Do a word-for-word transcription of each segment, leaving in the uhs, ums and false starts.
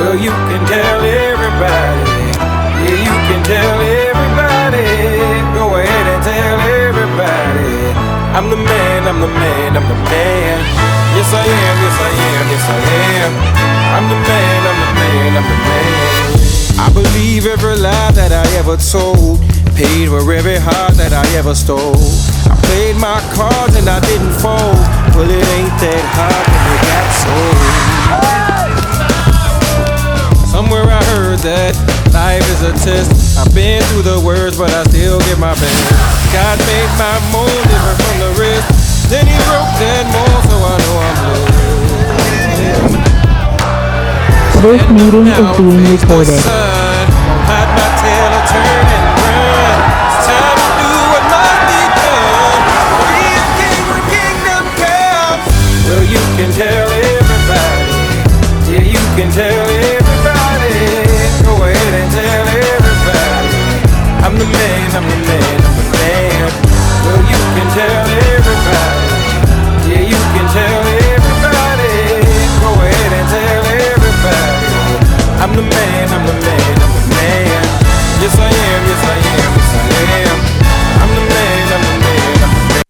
Well, you can tell everybody. Yeah, you can tell everybody. Go ahead and tell everybody. I'm the man, I'm the man, I'm the man. Yes I am, yes I am, yes I am. I'm the man, I'm the man, I'm the man. I believe every lie that I ever told. Paid for every heart that I ever stole. I played my cards and I didn't fold. Well, it ain't that hard when it got sold. Somewhere I heard that life is a test. I've been through the worst, but I still give my best. God made my mold different from the rest. Then he wrote that more, so I know I'm blessed. This meeting is being recorded. Hide my tail or turn and run. It's time to do what must be done. Be a king when kingdom comes. Well, you can tell everybody. Yeah, you can tell everybody. Go ahead and tell everybody. I'm the man, I'm the man, I'm the man. Well, you can tell everybody. Yeah, you can tell everybody. Go ahead and tell everybody. I'm the man, I'm the man, I'm the man. Yes I am, yes I am, yes I am. I'm the man, I'm the man, I'm the man.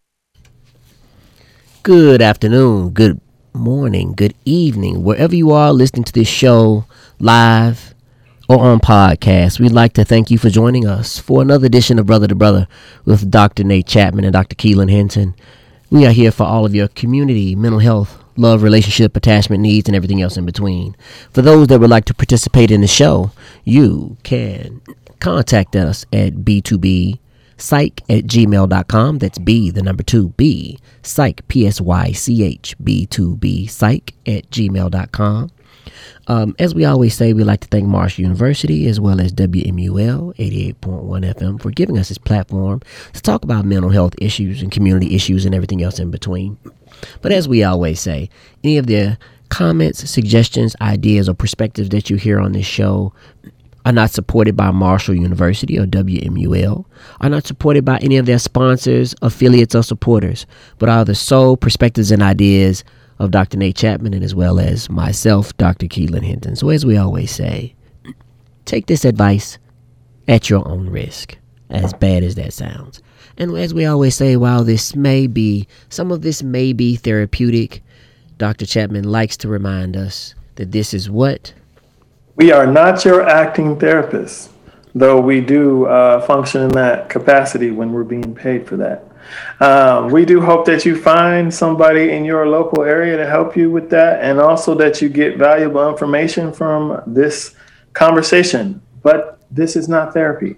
Good afternoon, good morning, good evening, wherever you are listening to this show live or on podcast. We'd like to thank you for joining us for another edition of Brother to Brother with Doctor Nate Chapman and Doctor Keelan Hinton. We are here for all of your community, mental health, love, relationship, attachment needs, and everything else in between. For those that would like to participate in the show, you can contact us at b two b psych at gmail dot com. That's B, the number two, B, psych, P S Y C H, B two B, psych at gmail dot com. Um, as we always say, we'd like to thank Marshall University as well as W M U L eighty-eight point one F M for giving us this platform to talk about mental health issues and community issues and everything else in between. But as we always say, any of the comments, suggestions, ideas, or perspectives that you hear on this show are not supported by Marshall University or W M U L, are not supported by any of their sponsors, affiliates, or supporters, but are the sole perspectives and ideas of Doctor Nate Chapman and as well as myself, Doctor Keelan Hinton. So as we always say, take this advice at your own risk, as bad as that sounds. And as we always say, while this may be, some of this may be therapeutic, Doctor Chapman likes to remind us that this is what? We are not your acting therapists, though we do uh, function in that capacity when we're being paid for that. Um, we do hope that you find somebody in your local area to help you with that, and also that you get valuable information from this conversation. But this is not therapy.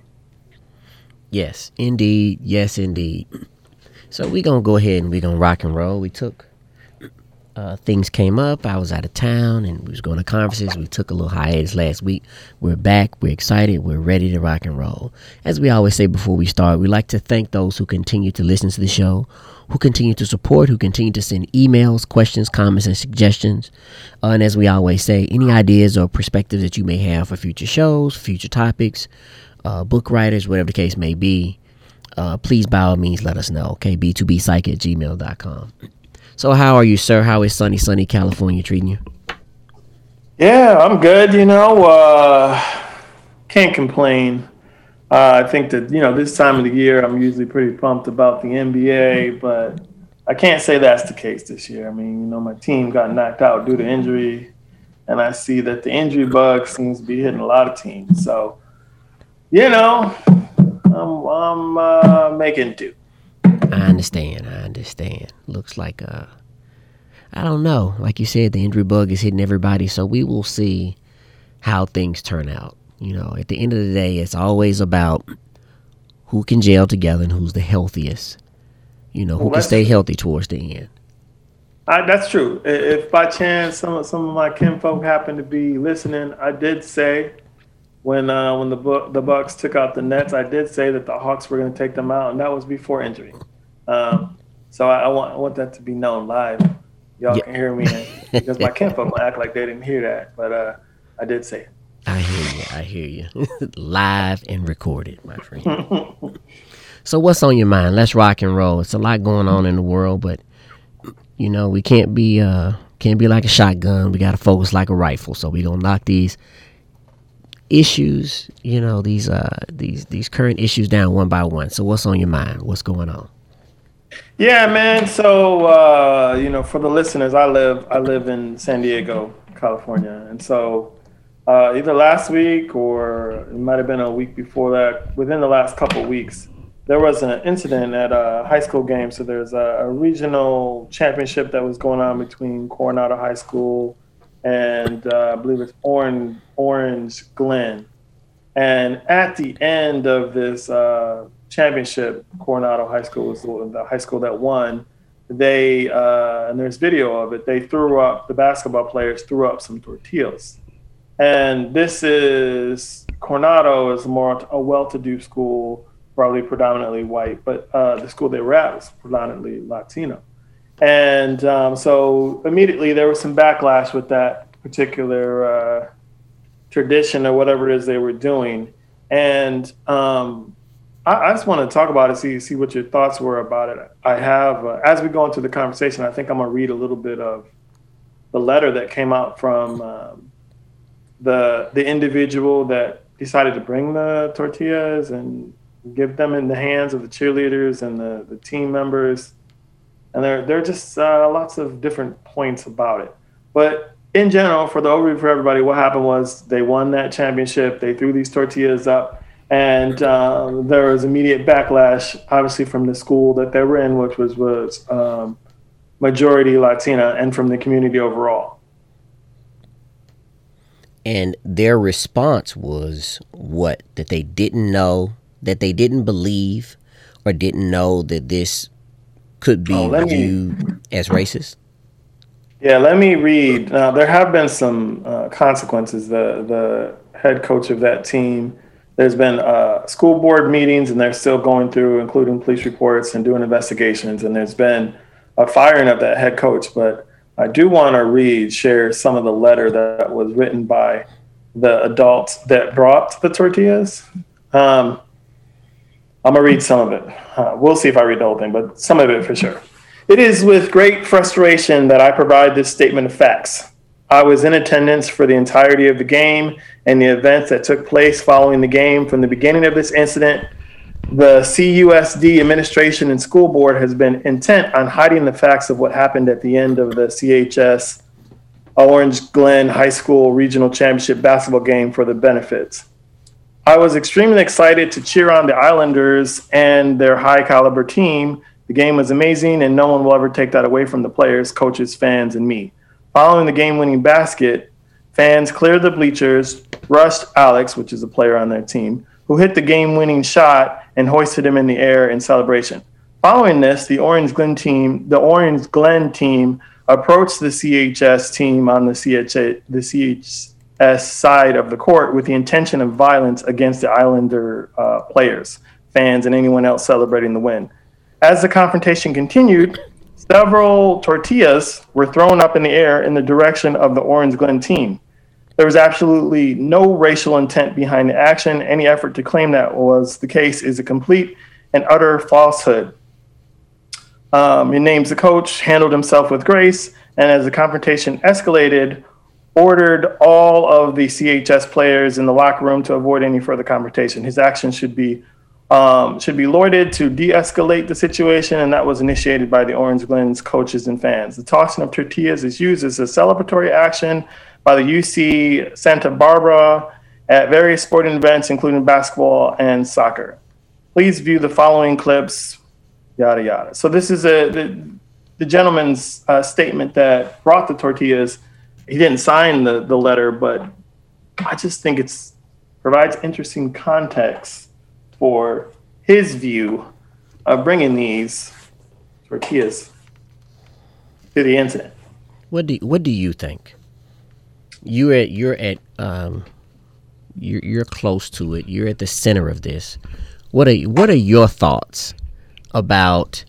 Yes, indeed. Yes, indeed. So we're going to go ahead and we're going to rock and roll. We took, uh, things came up. I was out of town and we was going to conferences. We took a little hiatus last week. We're back. We're excited. We're ready to rock and roll. As we always say before we start, we like to thank those who continue to listen to the show, who continue to support, who continue to send emails, questions, comments, and suggestions. Uh, and as we always say, any ideas or perspectives that you may have for future shows, future topics, Uh, book writers, whatever the case may be, uh, please by all means let us know. Okay, b two b psych at gmail dot com. So how are you, sir? How is sunny, sunny California treating you? Yeah, I'm good. You know, uh, can't complain. Uh, I think that, you know, this time of the year, I'm usually pretty pumped about the N B A, but I can't say that's the case this year. I mean, you know, my team got knocked out due to injury, and I see that the injury bug seems to be hitting a lot of teams. So, you know, I'm, I'm uh, making do. I understand. I understand. Looks like, uh, I don't know. Like you said, the injury bug is hitting everybody, so we will see how things turn out. You know, at the end of the day, it's always about who can gel together and who's the healthiest. You know, who well, can stay healthy towards the end. I, that's true. If by chance some of, some of my kinfolk happen to be listening, I did say, When uh, when the the Bucks took out the Nets, I did say that the Hawks were going to take them out, and that was before injury. Um, so I, I want I want that to be known live. Y'all yeah. can hear me because my kinfolk will act like they didn't hear that, but uh, I did say it. I hear you. I hear you. Live and recorded, my friend. So what's on your mind? Let's rock and roll. It's a lot going on in the world, but you know we can't be uh, Can't be like a shotgun. We got to focus like a rifle. So we're going to knock these issues, you know, these uh these these current issues down one by one. So what's on your mind? What's going on? Yeah, man. So uh, you know, for the listeners, I live I live in San Diego, California, and so uh, either last week or it might have been a week before that, within the last couple of weeks, there was an incident at a high school game. So there's a, a regional championship that was going on between Coronado High School and uh, I believe it's Orange, Orange Glen. And at the end of this uh, championship, Coronado High School was the high school that won. They, uh, and there's video of it, they threw up, the basketball players threw up some tortillas. And this is, Coronado is more a well-to-do school, probably predominantly white, but uh, the school they were at was predominantly Latino. And um, so immediately there was some backlash with that particular uh, tradition or whatever it is they were doing. And um, I, I just want to talk about it, see see what your thoughts were about it. I have, uh, as we go into the conversation, I think I'm going to read a little bit of the letter that came out from um, the the individual that decided to bring the tortillas and give them in the hands of the cheerleaders and the, the team members. And there, there are just uh, lots of different points about it. But in general, for the overview for everybody, what happened was they won that championship. They threw these tortillas up, and um, there was immediate backlash, obviously, from the school that they were in, which was, was um, majority Latina, and from the community overall. And their response was what? That they didn't know, that they didn't believe, or didn't know that this could be oh, viewed me, as racist? Yeah, let me read. Now, there have been some uh, consequences. The the head coach of that team, there's been uh, school board meetings, and they're still going through, including police reports and doing investigations. And there's been a firing of that head coach. But I do want to read, share some of the letter that was written by the adults that brought the tortillas. Um, I'm going to read some of it. Uh, we'll see if I read the whole thing, but some of it for sure. It is with great frustration that I provide this statement of facts. I was in attendance for the entirety of the game and the events that took place following the game. From the beginning of this incident, the C U S D administration and school board has been intent on hiding the facts of what happened at the end of the C H S Orange Glen High School Regional Championship basketball game for the benefits. I was extremely excited to cheer on the Islanders and their high-caliber team. The game was amazing, and no one will ever take that away from the players, coaches, fans, and me. Following the game-winning basket, fans cleared the bleachers, rushed Alex, which is a player on their team, who hit the game-winning shot and hoisted him in the air in celebration. Following this, the Orange Glen team, the Orange Glen team, approached the C H S team on the C H A, the C H S side of the court with the intention of violence against the Islander uh, players, fans, and anyone else celebrating the win. As the confrontation continued, several tortillas were thrown up in the air in the direction of the Orange Glen team. There was absolutely no racial intent behind the action. Any effort to claim that was the case is a complete and utter falsehood. Um, he names the coach, handled himself with grace, and as the confrontation escalated, ordered all of the C H S players in the locker room to avoid any further confrontation. His actions should be um, should be lauded to de-escalate the situation, and that was initiated by the Orange Glen's coaches and fans. The tossing of tortillas is used as a celebratory action by the U C Santa Barbara at various sporting events, including basketball and soccer. Please view the following clips, yada, yada. So this is a the, the gentleman's uh, statement that brought the tortillas. He didn't sign the, the letter, but I just think it's provides interesting context for his view of bringing these tortillas to the incident. What do What do you think? You're at you're at um, you're you're close to it. You're at the center of this. What are What are your thoughts about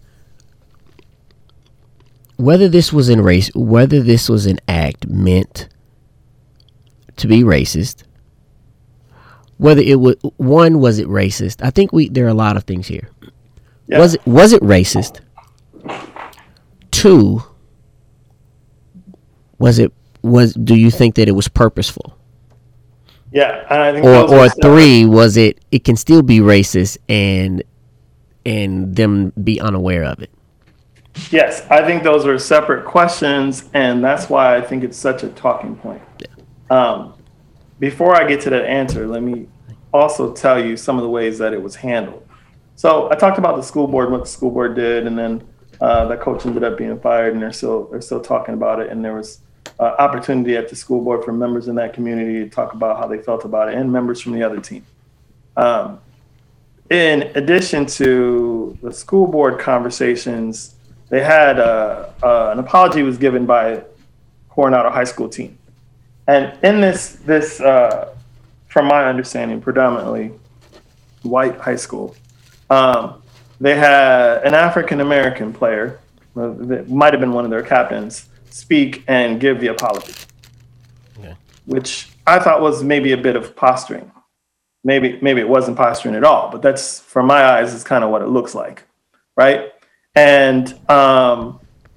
whether this was in race, whether this was an act meant to be racist? Whether it was one, was it racist? I think we there are a lot of things here. Yeah. Was it was it racist? Two, Was it was? Do you think that it was purposeful? Yeah, and I think Or those or are separate- three, was it? It can still be racist and and them be unaware of it. Yes, I think those are separate questions, and that's why I think it's such a talking point. Um, before I get to that answer, let me also tell you some of the ways that it was handled. So I talked about the school board, what the school board did, and then uh, that coach ended up being fired, and they're still they're still talking about it. And there was uh, opportunity at the school board for members in that community to talk about how they felt about it, and members from the other team. Um, in addition to the school board conversations, they had uh, uh, an apology was given by Coronado High School team, and in this this uh, from my understanding, predominantly white high school. Um, they had an African American player, uh, that might have been one of their captains, speak and give the apology, Okay. which I thought was maybe a bit of posturing. Maybe maybe it wasn't posturing at all, but that's, from my eyes, is kind of what it looks like, right? And um,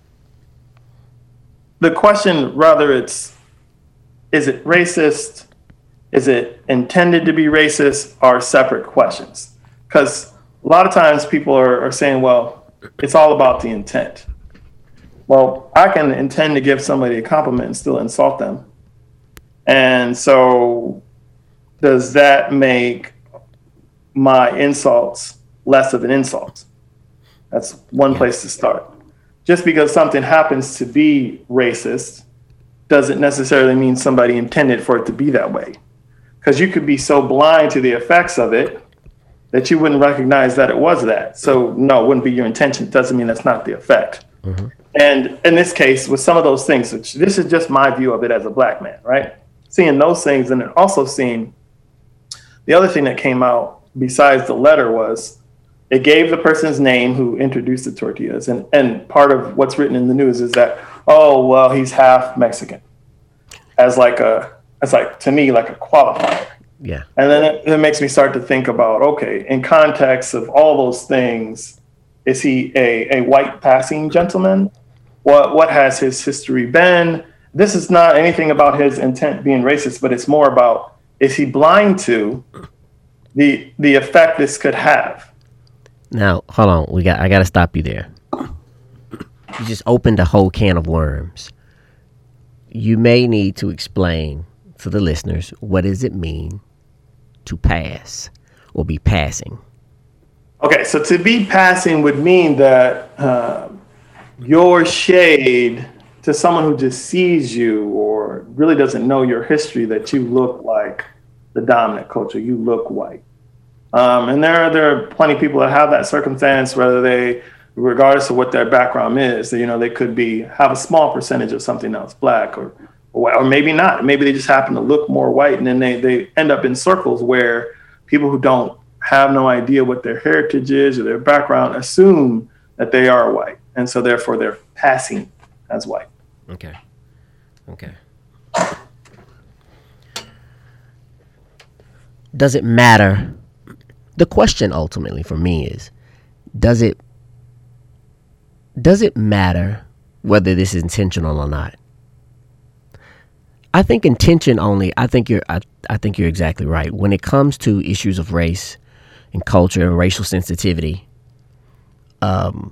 the question, rather it's, is it racist? Is it intended to be racist? Are separate questions. Because a lot of times people are, are saying, well, it's all about the intent. Well, I can intend to give somebody a compliment and still insult them. And so does that make my insults less of an insult? That's one place to start. Just because something happens to be racist doesn't necessarily mean somebody intended for it to be that way. Because you could be so blind to the effects of it that you wouldn't recognize that it was that. So no, it wouldn't be your intention. It doesn't mean that's not the effect. Mm-hmm. And in this case, with some of those things, which this is just my view of it as a black man, right? Seeing those things, and then also seeing the other thing that came out besides the letter was it gave the person's name who introduced the tortillas. And, and part of what's written in the news is that, oh, well, he's half Mexican, as like a, as like, to me, like a qualifier. Yeah. And then it, it makes me start to think about, okay, in context of all those things, is he a, a white passing gentleman? What what has his history been? This is not anything about his intent being racist, but it's more about, is he blind to the the effect this could have? Now, hold on. We got. I got to stop you there. You just opened a whole can of worms. You may need to explain to the listeners, what does it mean to pass or be passing? Okay, so to be passing would mean that uh, your shade to someone who just sees you or really doesn't know your history, that you look like the dominant culture, you look white. Um, and there are, there are plenty of people that have that circumstance, whether they, regardless of what their background is, that, you know, they could be, have a small percentage of something else, black or, or, or maybe not. Maybe they just happen to look more white, and then they, they end up in circles where people who don't have no idea what their heritage is or their background assume that they are white. And so therefore they're passing as white. Okay. Okay. Does it matter? The question ultimately for me is, does it does it matter whether this is intentional or not? I think intention only, I think you're I, I think you're exactly right. When it comes to issues of race and culture and racial sensitivity, um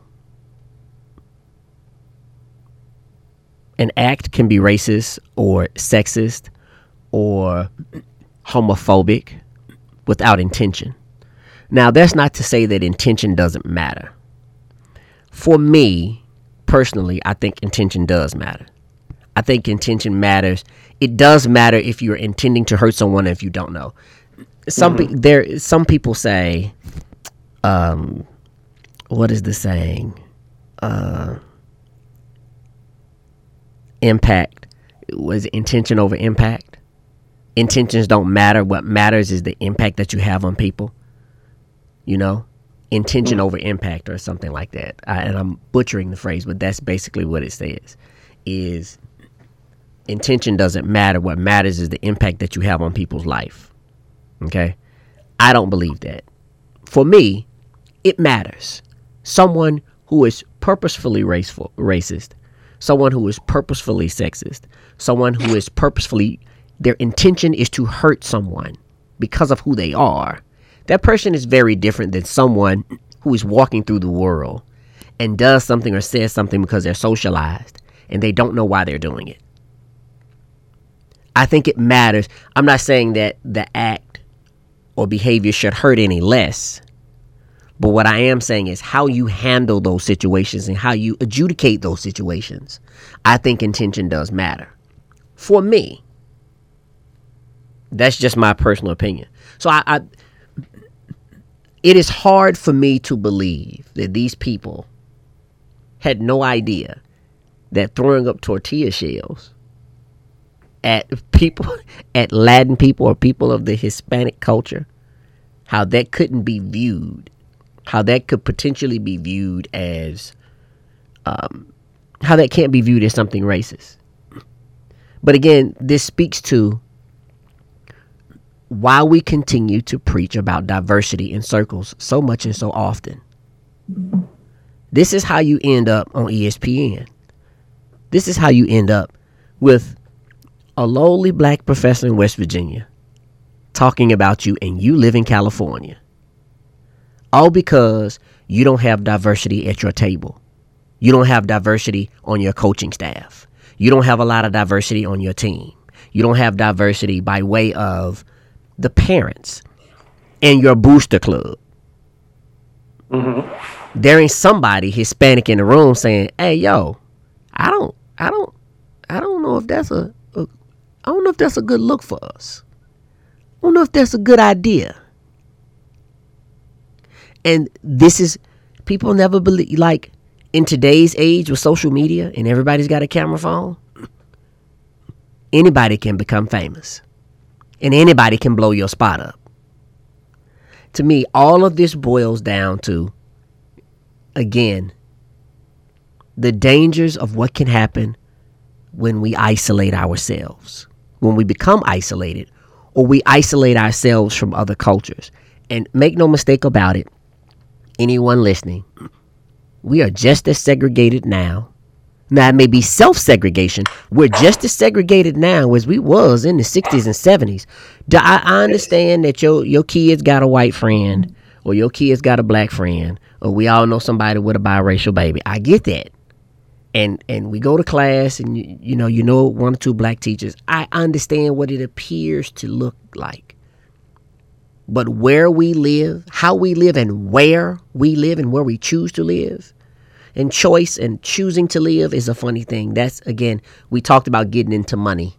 an act can be racist or sexist or homophobic without intention. Now, that's not to say that intention doesn't matter. For me, personally, I think intention does matter. I think intention matters. It does matter if you're intending to hurt someone if you don't know. Some mm-hmm. pe- there, some people say, um, what is the saying? Uh, impact was intention over impact. Intentions don't matter. What matters is the impact that you have on people. You know, intention mm-hmm. over impact or something like that. I, and I'm butchering the phrase, but that's basically what it says. Is intention doesn't matter. What matters is the impact that you have on people's life. Okay, I don't believe that. For me, it matters. Someone who is purposefully raceful, racist. someone who is purposefully sexist, someone who is purposefully, their intention is to hurt someone because of who they are, that person is very different than someone who is walking through the world and does something or says something because they're socialized and they don't know why they're doing it. I think it matters. I'm not saying that the act or behavior should hurt any less. But what I am saying is how you handle those situations and how you adjudicate those situations. I think intention does matter. For me. That's just my personal opinion. So I, I it is hard for me to believe that these people had no idea that throwing up tortilla shells at people, at Latin people or people of the Hispanic culture, how that couldn't be viewed, how that could potentially be viewed as, um, how that can't be viewed as something racist. But again, this speaks to why we continue to preach about diversity in circles so much and so often. This is how you end up on E S P N. This is how you end up with a lowly black professor in West Virginia talking about you and you live in California. All because you don't have diversity at your table. You don't have diversity on your coaching staff. You don't have a lot of diversity on your team. You don't have diversity by way of the parents and your booster club. Mm-hmm. There ain't somebody Hispanic in the room saying, hey, yo, I don't, I don't, I don't know if that's a, a I don't know if that's a good look for us. I don't know if that's a good idea. And this is, people never believe, like in today's age with social media and everybody's got a camera phone, anybody can become famous and anybody can blow your spot up. To me, all of this boils down to, again, the dangers of what can happen when we isolate ourselves, when we become isolated or we isolate ourselves from other cultures. And make no mistake about it, anyone listening, we are just as segregated now. Now, it may be self-segregation. We're just as segregated now as we was in the sixties and seventies. I, I understand that your, your kids got a white friend or your kids got a black friend or we all know somebody with a biracial baby. I get that. And and we go to class and, you, you know, you know one or two black teachers. I understand what it appears to look like. But where we live, how we live and where we live and where we choose to live, and choice and choosing to live is a funny thing. That's, again, we talked about getting into money.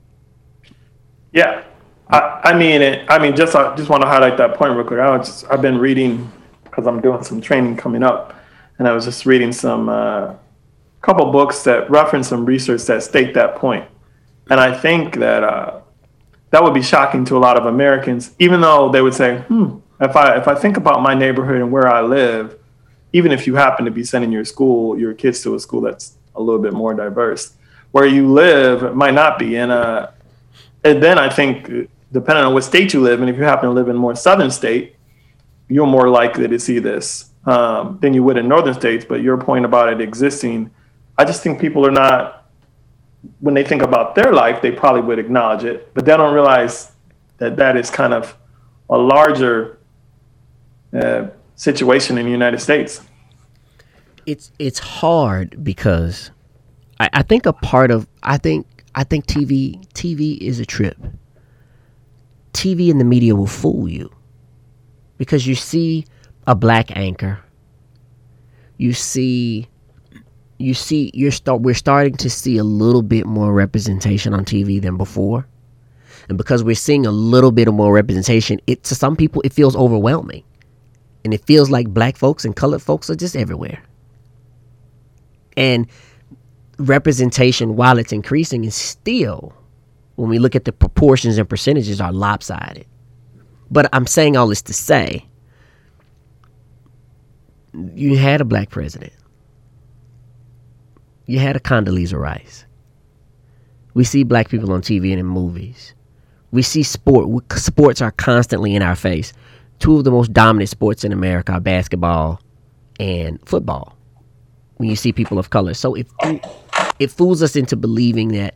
Yeah. I, I mean, it, I mean, just I just want to highlight that point real quick. I was just, I've been reading, because I'm doing some training coming up, and I was just reading some uh, couple books that reference some research that state that point. And I think that uh, that would be shocking to a lot of Americans, even though they would say, hmm, if I if I think about my neighborhood and where I live, even if you happen to be sending your school, your kids to a school that's a little bit more diverse, where you live, it might not be. And, uh, and then I think, depending on what state you live in, if you happen to live in a more southern state, you're more likely to see this um, than you would in northern states. But your point about it existing, I just think people are not, when they think about their life, they probably would acknowledge it, but they don't realize that that is kind of a larger uh, situation in the United States. It's it's hard because I, I think a part of I think I think T V T V is a trip. T V and the media will fool you because you see a black anchor, you see. You see, you're start. We're starting to see a little bit more representation on T V than before, and because we're seeing a little bit of more representation, it to some people it feels overwhelming, and it feels like black folks and colored folks are just everywhere. And representation, while it's increasing, is still, when we look at the proportions and percentages, are lopsided. But I'm saying all this to say, you had a black president. You had a Condoleezza Rice. We see black people on T V and in movies. We see sport. Sports are constantly in our face. Two of the most dominant sports in America are basketball and football. When you see people of color. So if it fools us into believing that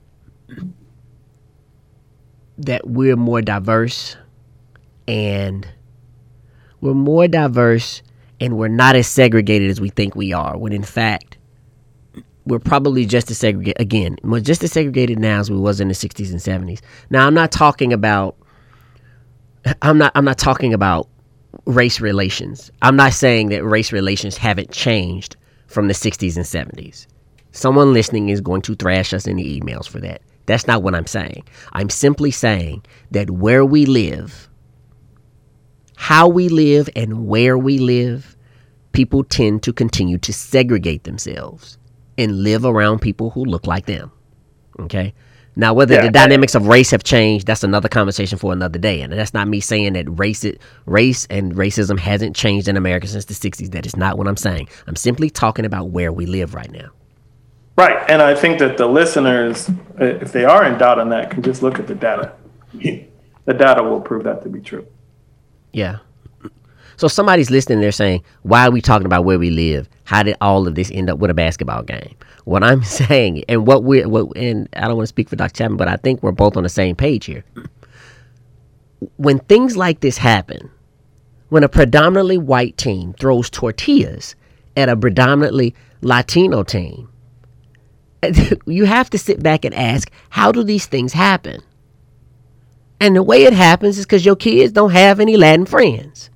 that we're more diverse and we're more diverse and we're not as segregated as we think we are, when in fact we're probably just as segregated again we're just as segregated now as we was in the sixties and seventies. Now I'm not talking about I'm not I'm not talking about race relations. I'm not saying that race relations haven't changed from the sixties and seventies. Someone listening is going to thrash us in the emails for that. That's not what I'm saying. I'm simply saying that where we live, how we live, and where we live, people tend to continue to segregate themselves and live around people who look like them. Okay? Now, whether yeah, the dynamics of race have changed, that's another conversation for another day. And that's not me saying that race, race and racism hasn't changed in America since the sixties. That is not what I'm saying. I'm simply talking about where we live right now. Right. And I think that the listeners, if they are in doubt on that, can just look at the data. The data will prove that to be true. Yeah. So somebody's listening, they're saying, why are we talking about where we live? How did all of this end up with a basketball game? What I'm saying, and what we're, what, and I don't want to speak for Doctor Chapman, but I think we're both on the same page here. When things like this happen, when a predominantly white team throws tortillas at a predominantly Latino team, you have to sit back and ask, how do these things happen? And the way it happens is because your kids don't have any Latin friends.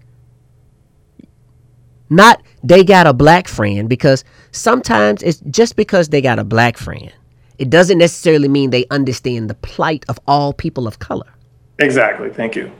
Not they got a black friend, because sometimes it's just because they got a black friend, it doesn't necessarily mean they understand the plight of all people of color. Exactly. Thank you.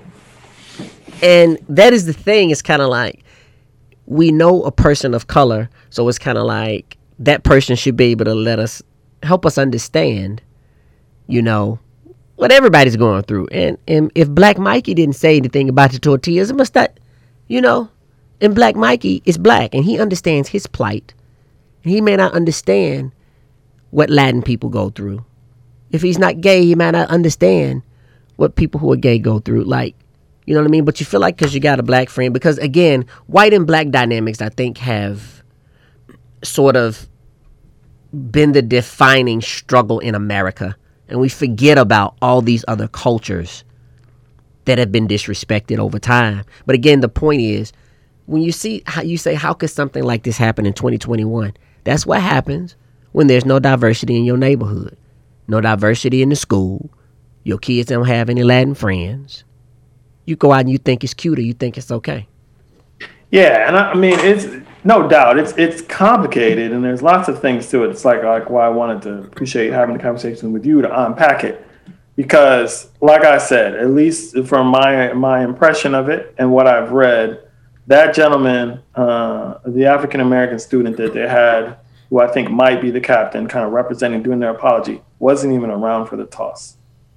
And that is the thing. It's kind of like, we know a person of color, so it's kind of like that person should be able to let us, help us understand, you know, what everybody's going through. And, and if Black Mikey didn't say anything about the tortillas, it must not, you know, and Black Mikey is black and he understands his plight. And he may not understand what Latin people go through. If he's not gay, he might not understand what people who are gay go through. Like, you know what I mean? But you feel like because you got a black friend, because again, white and black dynamics, I think, have sort of been the defining struggle in America. And we forget about all these other cultures that have been disrespected over time. But again, the point is, when you see how you say, how could something like this happen in twenty twenty-one? That's what happens when there's no diversity in your neighborhood, no diversity in the school. Your kids don't have any Latin friends. You go out and you think it's cute or you think it's okay. Yeah, and I, I mean, it's no doubt it's it's complicated, and there's lots of things to it. It's like like why I wanted to appreciate having the conversation with you to unpack it, because, like I said, at least from my my impression of it and what I've read, that gentleman, uh, the African American student that they had, who I think might be the captain, kind of representing, doing their apology, wasn't even around for the toss.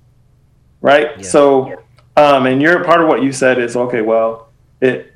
Right. Yeah. So, um, and you're part of what you said is, okay, well, it.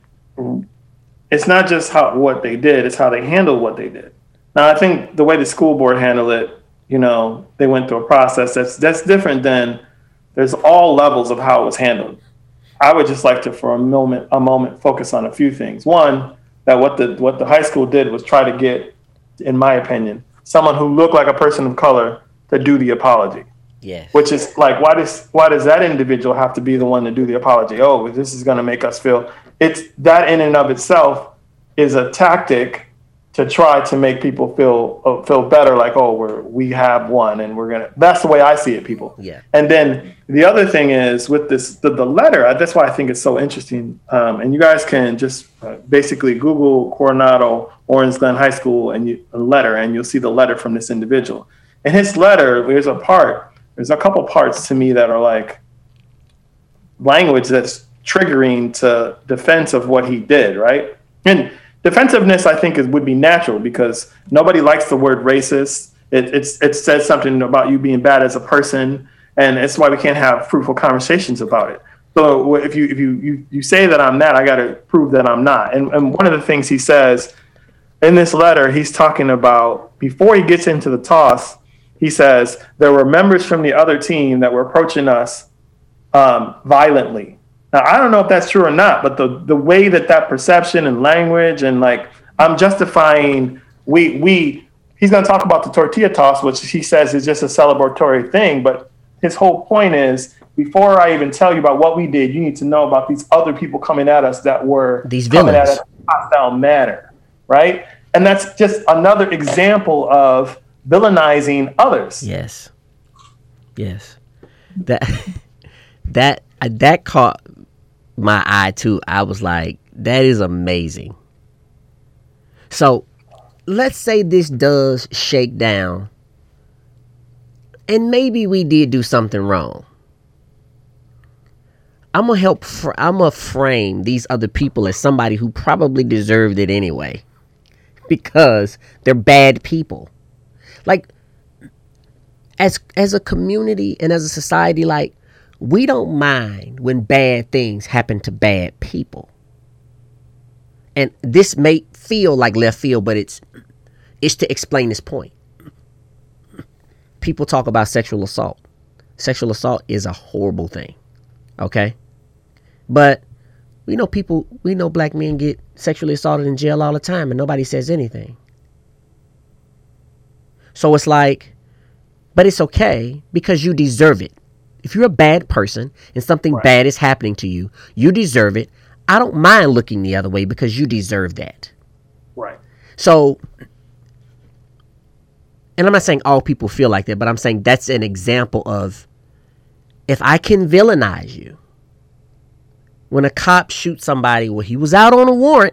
It's not just how what they did, it's how they handled what they did. Now, I think the way the school board handled it, you know, they went through a process that's that's different than, there's all levels of how it was handled. I would just like to, for a moment, a moment, focus on a few things. One, that what the what the high school did was try to get, in my opinion, someone who looked like a person of color to do the apology. Yes. Which is like, why does why does that individual have to be the one to do the apology? Oh, this is going to make us feel. It's that in and of itself is a tactic to try to make people feel uh, feel better, like, oh, we're we have won and we're gonna. That's the way I see it, people. Yeah. And then the other thing is with this the, the letter. That's why I think it's so interesting. Um, and you guys can just uh, basically Google Coronado Orange Glen High School and you, a letter, and you'll see the letter from this individual. In his letter, there's a part. There's a couple parts to me that are like language that's triggering to defense of what he did, right? And defensiveness, I think, is, would be natural because nobody likes the word racist. It, it's, it says something about you being bad as a person, and it's why we can't have fruitful conversations about it. So if you if you you, you say that I'm that, I got to prove that I'm not. And, and one of the things he says in this letter, he's talking about, before he gets into the toss, he says, there were members from the other team that were approaching us um, violently. Now, I don't know if that's true or not, but the, the way that that perception and language and like, I'm justifying, we we he's going to talk about the tortilla toss, which he says is just a celebratory thing. But his whole point is, before I even tell you about what we did, you need to know about these other people coming at us that were these coming villains. at us in a hostile manner, right? And that's just another example of villainizing others. Yes, yes. That that that caught my eye too. I was like, that is amazing. So let's say this does shake down, and maybe we did do something wrong. I'm gonna help. Fr- I'm gonna frame these other people as somebody who probably deserved it anyway, because they're bad people. Like, as as a community and as a society, like, we don't mind when bad things happen to bad people. And this may feel like left field, but it's it's to explain this point. People talk about sexual assault. Sexual assault is a horrible thing. Okay? But we know people, we know black men get sexually assaulted in jail all the time and nobody says anything. So it's like, but it's okay because you deserve it. If you're a bad person and something right. bad is happening to you, you deserve it. I don't mind looking the other way because you deserve that. Right. So, and I'm not saying all people feel like that, but I'm saying that's an example of, if I can villainize you, when a cop shoots somebody, well, he was out on a warrant.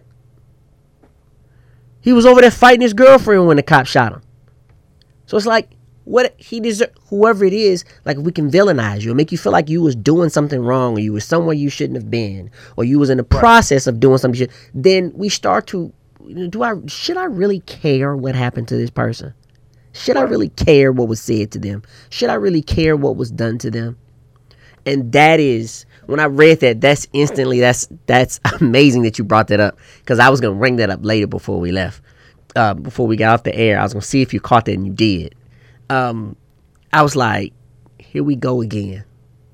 He was over there fighting his girlfriend when the cop shot him. So it's like, what he deserve, whoever it is, like, if we can villainize you and make you feel like you was doing something wrong, or you was somewhere you shouldn't have been, or you was in the process of doing something, then we start to, do I, should I really care what happened to this person? Should I really care what was said to them? Should I really care what was done to them? And that is, when I read that, that's instantly, that's that's amazing that you brought that up, because I was going to bring that up later before we left, uh, before we got off the air. I was going to see if you caught that, and you did. Um, I was like, here we go again.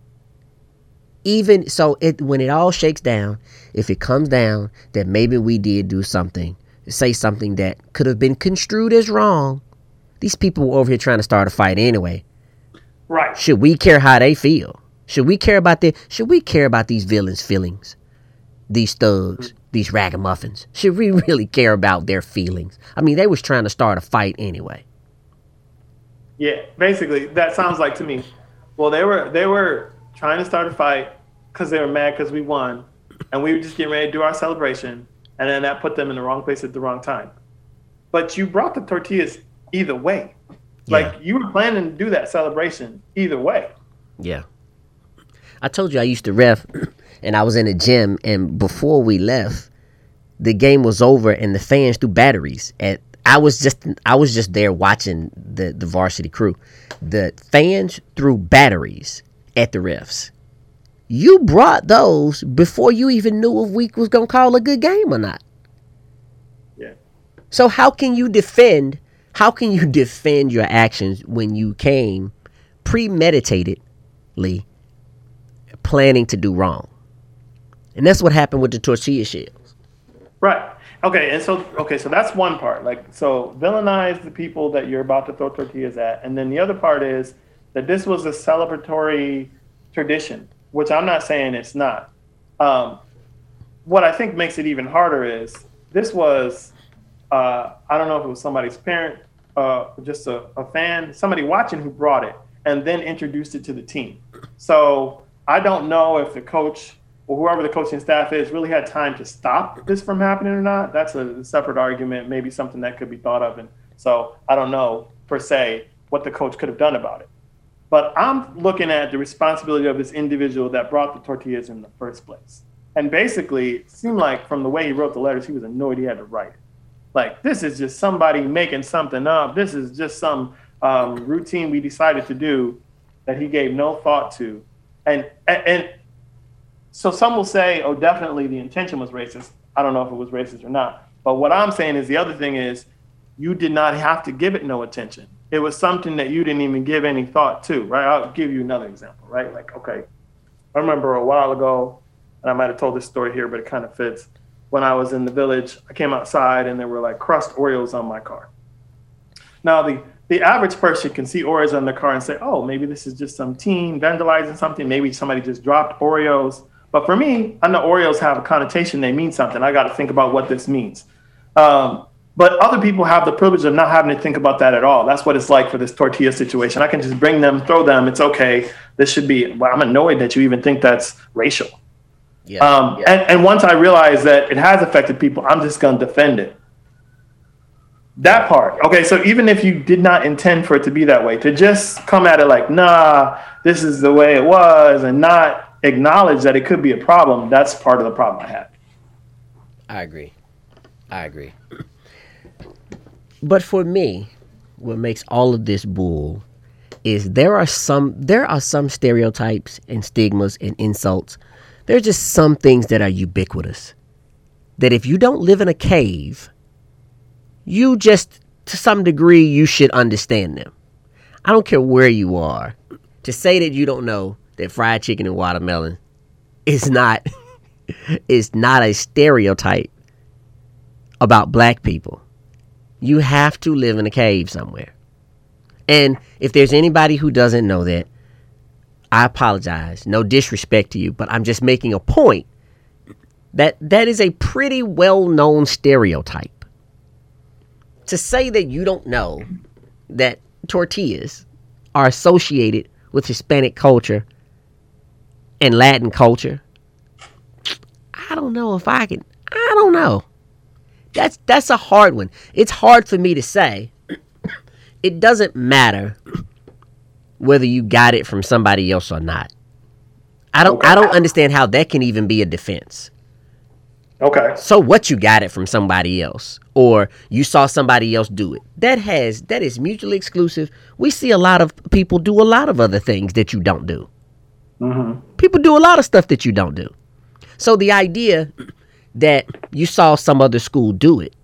Even so, it when it all shakes down, if it comes down that maybe we did do something, say something that could have been construed as wrong, these people were over here trying to start a fight anyway. Right. Should we care how they feel? Should we care about the, should we care about these villains' feelings? These thugs, these ragamuffins. Should we really care about their feelings? I mean, they was trying to start a fight anyway. Yeah, basically, that sounds like to me. Well, they were they were trying to start a fight because they were mad because we won, and we were just getting ready to do our celebration, and then that put them in the wrong place at the wrong time. But you brought the tortillas either way. Like, yeah. You were planning to do that celebration either way. Yeah. I told you I used to ref, and I was in the gym, and before we left, the game was over, and the fans threw batteries at. I was just I was just there watching the, the varsity crew. The fans threw batteries at the refs. You brought those before you even knew if we was gonna call a good game or not. Yeah. So how can you defend? How can you defend your actions when you came premeditatedly planning to do wrong? And that's what happened with the tortilla shells. Right. Okay, and so okay, so that's one part. Like, so villainize the people that you're about to throw tortillas at, and then the other part is that this was a celebratory tradition, which I'm not saying it's not. Um, what I think makes it even harder is this was uh, I don't know if it was somebody's parent, uh, just a, a fan, somebody watching who brought it, and then introduced it to the team. So I don't know if the coach, or whoever the coaching staff is, really had time to stop this from happening or not. That's a separate argument, maybe something that could be thought of. And so I don't know, per se, what the coach could have done about it. But I'm looking at the responsibility of this individual that brought the tortillas in the first place. And basically, it seemed like from the way he wrote the letters, he was annoyed he had to write it. Like, this is just somebody making something up. This is just some um, routine we decided to do that he gave no thought to. And and, and So some will say, oh, definitely the intention was racist. I don't know if it was racist or not. But what I'm saying is the other thing is you did not have to give it no attention. It was something that you didn't even give any thought to, right? I'll give you another example, right? Like, okay, I remember a while ago, and I might have told this story here, but it kind of fits. When I was in the village, I came outside and there were like crushed Oreos on my car. Now, the, the average person can see Oreos on their car and say, oh, maybe this is just some teen vandalizing something. Maybe somebody just dropped Oreos. But for me, I know Oreos have a connotation. They mean something. I got to think about what this means. Um, but other people have the privilege of not having to think about that at all. That's what it's like for this tortilla situation. I can just bring them, throw them. It's okay. This should be, well, I'm annoyed that you even think that's racial. Yeah. Um, yeah. And, and once I realize that it has affected people, I'm just going to defend it. That part. Okay, so even if you did not intend for it to be that way, to just come at it like, nah, this is the way it was, and not acknowledge that it could be a problem, that's part of the problem I have. I agree. I agree. But for me, what makes all of this bull is there are some there are some stereotypes and stigmas and insults. There are just some things that are ubiquitous. That if you don't live in a cave, you just, to some degree, you should understand them. I don't care where you are. To say that you don't know that fried chicken and watermelon is not is not a stereotype about black people. You have to live in a cave somewhere. And if there's anybody who doesn't know that, I apologize. No disrespect to you, but I'm just making a point that that is a pretty well-known stereotype. To say that you don't know that tortillas are associated with Hispanic culture and Latin culture, I don't know if I can. I don't know. That's that's a hard one. It's hard for me to say. It doesn't matter whether you got it from somebody else or not. I don't. Okay. I don't understand how that can even be a defense. Okay. So what, you got it from somebody else, or you saw somebody else do it? That has that is mutually exclusive. We see a lot of people do a lot of other things that you don't do. Mm-hmm. People do a lot of stuff that you don't do. So the idea that you saw some other school do it,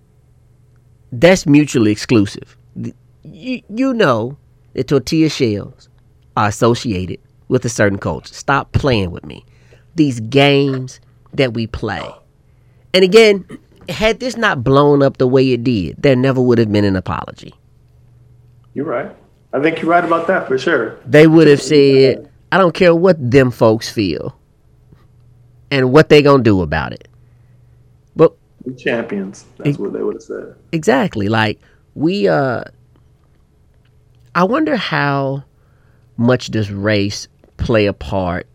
that's mutually exclusive. You, you know that tortilla shells are associated with a certain culture. Stop playing with me. These games that we play. And again, had this not blown up the way it did, there never would have been an apology. You're right. I think you're right about that for sure. They would have said, I don't care what them folks feel and what they gonna do about it. But We're champions. That's Ex- what they would have said. exactly, like we uh I wonder how much does race play a part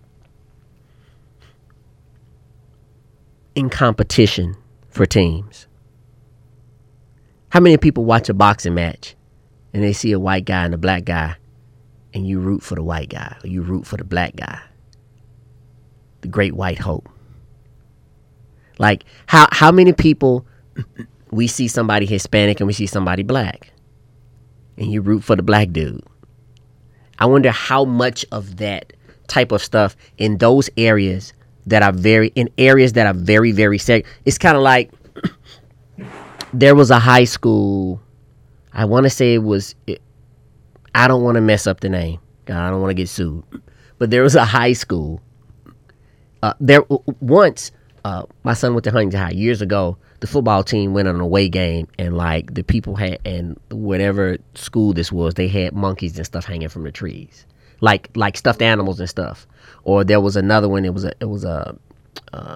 in competition for teams? How many people watch a boxing match and they see a white guy and a black guy and you root for the white guy or you root for the black guy? The great white hope. Like, how how many people we see somebody Hispanic and we see somebody black and you root for the black dude? I wonder how much of that type of stuff in those areas that are very, in areas that are very, very seg. It's kind of like there was a high school, I want to say it was, it, I don't want to mess up the name. God, I don't want to get sued. But there was a high school. Uh, there once, uh, my son went to Huntington High years ago. The football team went on an away game, and like the people had, and whatever school this was, they had monkeys and stuff hanging from the trees, like like stuffed animals and stuff. Or there was another one. It was a it was a uh,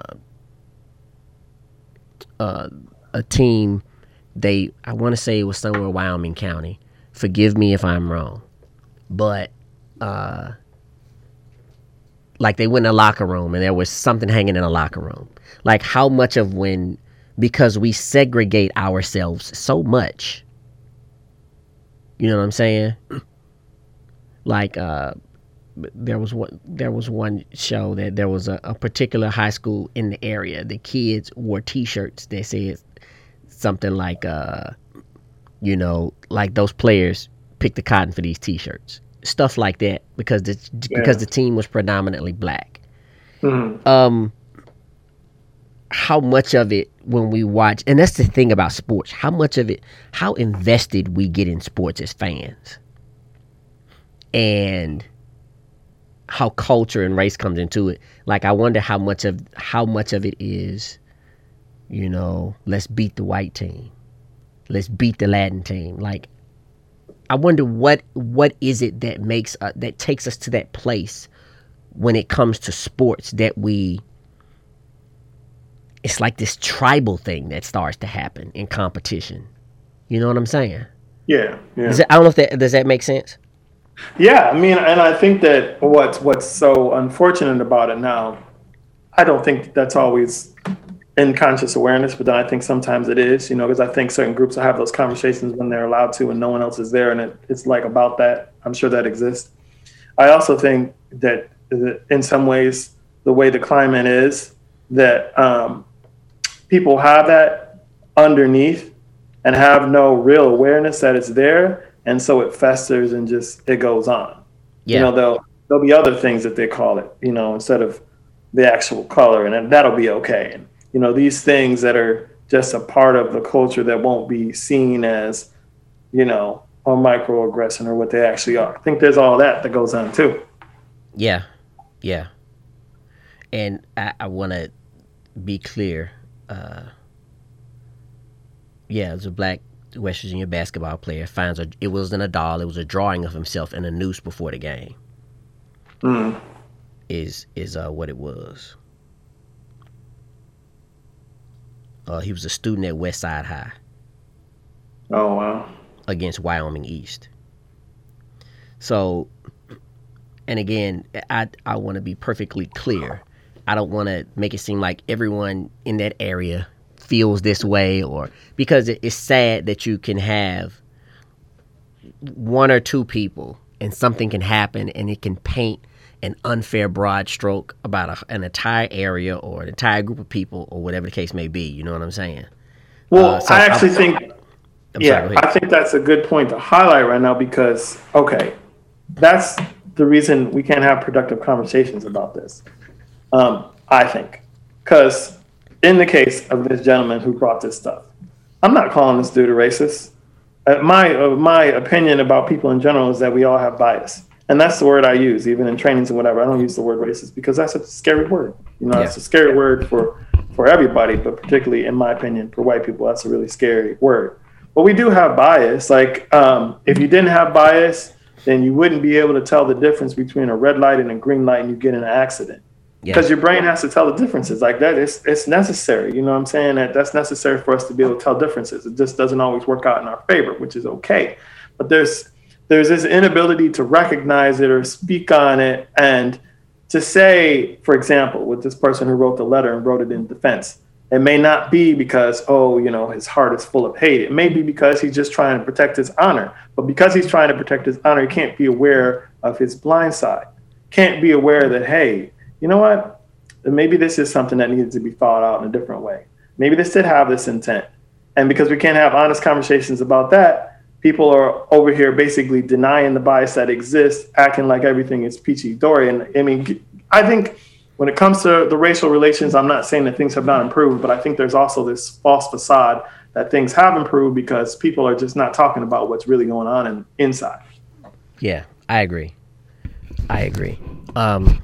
uh, a team. They I want to say it was somewhere in Wyoming County. Forgive me if I'm wrong, but. Uh, Like they went in a locker room and there was something hanging in a locker room. Like how much of when, because we segregate ourselves so much, you know what I'm saying? Like uh, there was one, there was one show that there was a, a particular high school in the area. The kids wore T-shirts that said something like, uh, you know, like those players picked the cotton for these T-shirts. Stuff like that, because the Yeah. because the team was predominantly black. Mm-hmm. Um, how much of it when we watch, and that's the thing about sports, how much of it, how invested we get in sports as fans, and how culture and race comes into it. Like I wonder how much of how much of it is, you know, let's beat the white team, let's beat the Latin team. Like, I wonder what what is it that makes uh, that takes us to that place when it comes to sports that we. It's like this tribal thing that starts to happen in competition. You know what I'm saying? Yeah, yeah. Does that, I don't know if that does that make sense. Yeah, I mean, and I think that what's what's so unfortunate about it now, I don't think that's always in conscious awareness, but then I think sometimes it is, you know, because I think certain groups will have those conversations when they're allowed to and no one else is there, and it, it's like about that. I'm sure that exists. I also think that, that in some ways, the way the climate is, that um, people have that underneath and have no real awareness that it's there, and so it festers and just it goes on. Yeah. You know, there'll there'll be other things that they call it, you know, instead of the actual color, and then that'll be okay. And you know, these things that are just a part of the culture that won't be seen as, you know, a microaggression or what they actually are. I think there's all that that goes on too. Yeah, yeah. And I, I want to be clear. Uh, yeah, it was a black West Virginia basketball player finds a. It wasn't a doll. It was a drawing of himself in a noose before the game. Mm. Is is uh, what it was. Uh, he was a student at West Side High. Oh wow! Against Wyoming East. So, and again, I I want to be perfectly clear. I don't want to make it seem like everyone in that area feels this way, or because it, it's sad that you can have one or two people and something can happen and it can paint an unfair broad stroke about a, an entire area or an entire group of people or whatever the case may be. You know what I'm saying? Well, uh, so I actually I'm, think, I'm yeah, sorry, I think that's a good point to highlight right now because, okay, that's the reason we can't have productive conversations about this. Um, I think, because in the case of this gentleman who brought this stuff, I'm not calling this dude a racist. Uh, my uh, my opinion about people in general is that we all have bias, and that's the word I use, even in trainings and whatever. I don't use the word racist because that's a scary word. You know, Yeah. it's a scary word for for everybody, but particularly, in my opinion, for white people, that's a really scary word. But we do have bias. Like, um, if you didn't have bias, then you wouldn't be able to tell the difference between a red light and a green light, and you get in an accident. Because your brain has to tell the differences like that. It's it's necessary. You know what I'm saying? That that's necessary for us to be able to tell differences. It just doesn't always work out in our favor, which is okay. But there's there's this inability to recognize it or speak on it, and to say, for example, with this person who wrote the letter and wrote it in defense, it may not be because, oh, you know, his heart is full of hate. It may be because he's just trying to protect his honor. But because he's trying to protect his honor, he can't be aware of his blind side. Can't be aware that, hey, you know what? Maybe this is something that needs to be thought out in a different way. Maybe this did have this intent. And because we can't have honest conversations about that, people are over here basically denying the bias that exists, acting like everything is peachy dory. And I mean, I think when it comes to the racial relations, I'm not saying that things have not improved, but I think there's also this false facade that things have improved because people are just not talking about what's really going on in, inside. Yeah, I agree. I agree. Um,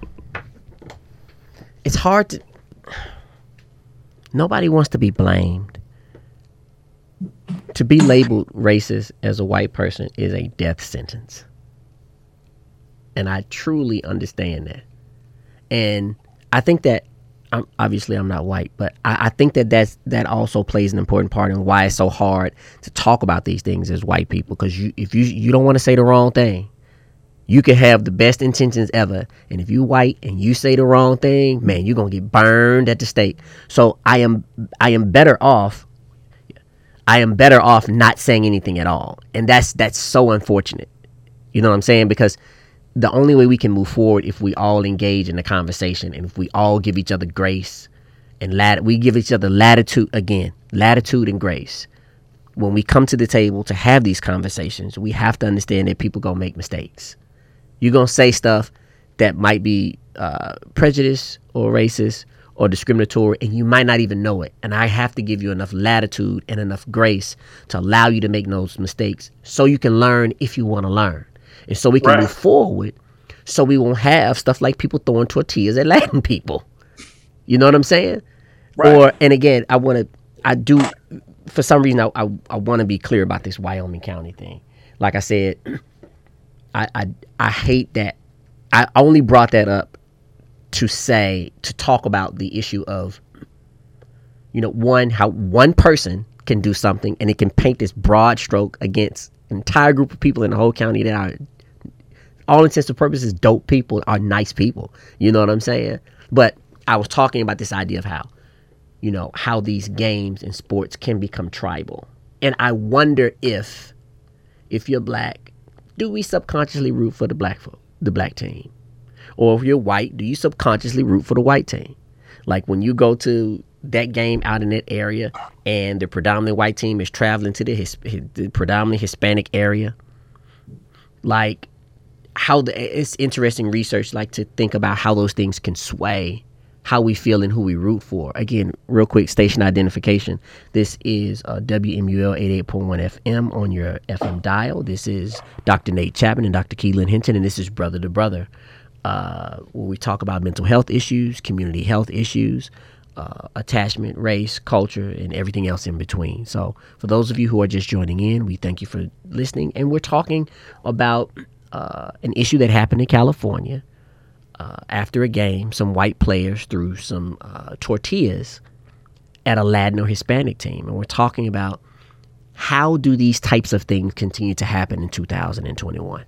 it's hard to... Nobody wants to be blamed. To be labeled racist as a white person is a death sentence. And I truly understand that. And I think that, I'm, obviously I'm not white, but I, I think that that's, that also plays an important part in why it's so hard to talk about these things as white people. Because you, if you you don't want to say the wrong thing, you can have the best intentions ever, and if you white and you say the wrong thing, man, you're gonna get burned at the stake. So I am I am better off. I am better off not saying anything at all, and that's that's so unfortunate. You know what I'm saying? Because the only way we can move forward if we all engage in the conversation and if we all give each other grace and lat we give each other latitude again, latitude and grace. When we come to the table to have these conversations, we have to understand that people gonna make mistakes. You're going to say stuff that might be uh, prejudice or racist or discriminatory, and you might not even know it. And I have to give you enough latitude and enough grace to allow you to make those mistakes so you can learn if you want to learn. And so we can right. move forward so we won't have stuff like people throwing tortillas at Latin people. You know what I'm saying? Right. Or, and again, I want to, I do for some reason, I I, I want to be clear about this Wyoming County thing. Like I said, I, I I hate that. I only brought that up to say to talk about the issue of, you know, one how one person can do something and it can paint this broad stroke against an entire group of people in the whole county that are, all intents and purposes, dope people, are nice people. You know what I'm saying? But I was talking about this idea of how, you know, how these games and sports can become tribal. And I wonder if, if you're black, do we subconsciously root for the black folk, the black team? Or if you're white, do you subconsciously root for the white team? Like when you go to that game out in that area and the predominantly white team is traveling to the, his, the predominantly Hispanic area, like how the, it's interesting research, like to think about how those things can sway how we feel and who we root for. Again, real quick, station identification. This is uh, W M U L eighty-eight point one F M on your F M dial. This is Doctor Nate Chapman and Doctor Keelan Hinton, and this is Brother to Brother, uh, where we talk about mental health issues, community health issues, uh, attachment, race, culture, and everything else in between. So for those of you who are just joining in, we thank you for listening. And we're talking about uh, an issue that happened in California. Uh, after a game, some white players threw some uh, tortillas at a Latin or Hispanic team. And we're talking about how do these types of things continue to happen in two thousand twenty-one?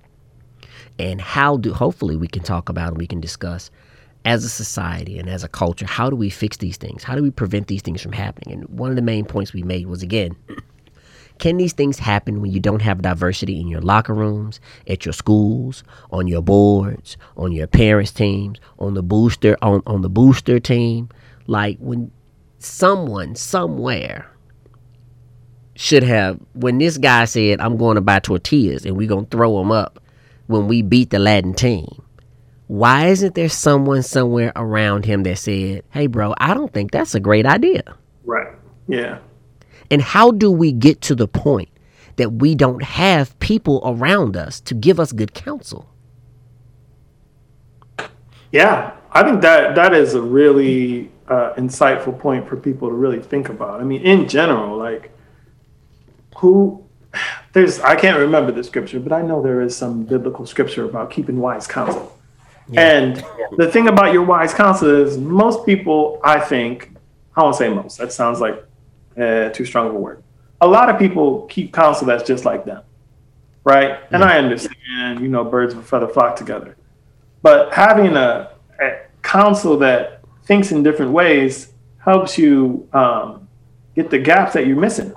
And how do, hopefully we can talk about and we can discuss as a society and as a culture, how do we fix these things? How do we prevent these things from happening? And one of the main points we made was, again, can these things happen when you don't have diversity in your locker rooms, at your schools, on your boards, on your parents' teams, on the booster, on, on the booster team? Like when someone somewhere should have, when this guy said, I'm going to buy tortillas and we're going to throw them up when we beat the Latin team, why isn't there someone somewhere around him that said, hey, bro, I don't think that's a great idea? Right. Yeah. And how do we get to the point that we don't have people around us to give us good counsel? Yeah, I think that that is a really uh, insightful point for people to really think about. I mean, in general, like who there's, I can't remember the scripture, but I know there is some biblical scripture about keeping wise counsel. Yeah. And the thing about your wise counsel is most people, I think, I won't say most, that sounds like Uh, too strong of a word. A lot of people keep counsel that's just like them, right? And I understand, you know, birds of a feather flock together. But having a, a counsel that thinks in different ways helps you um, get the gaps that you're missing.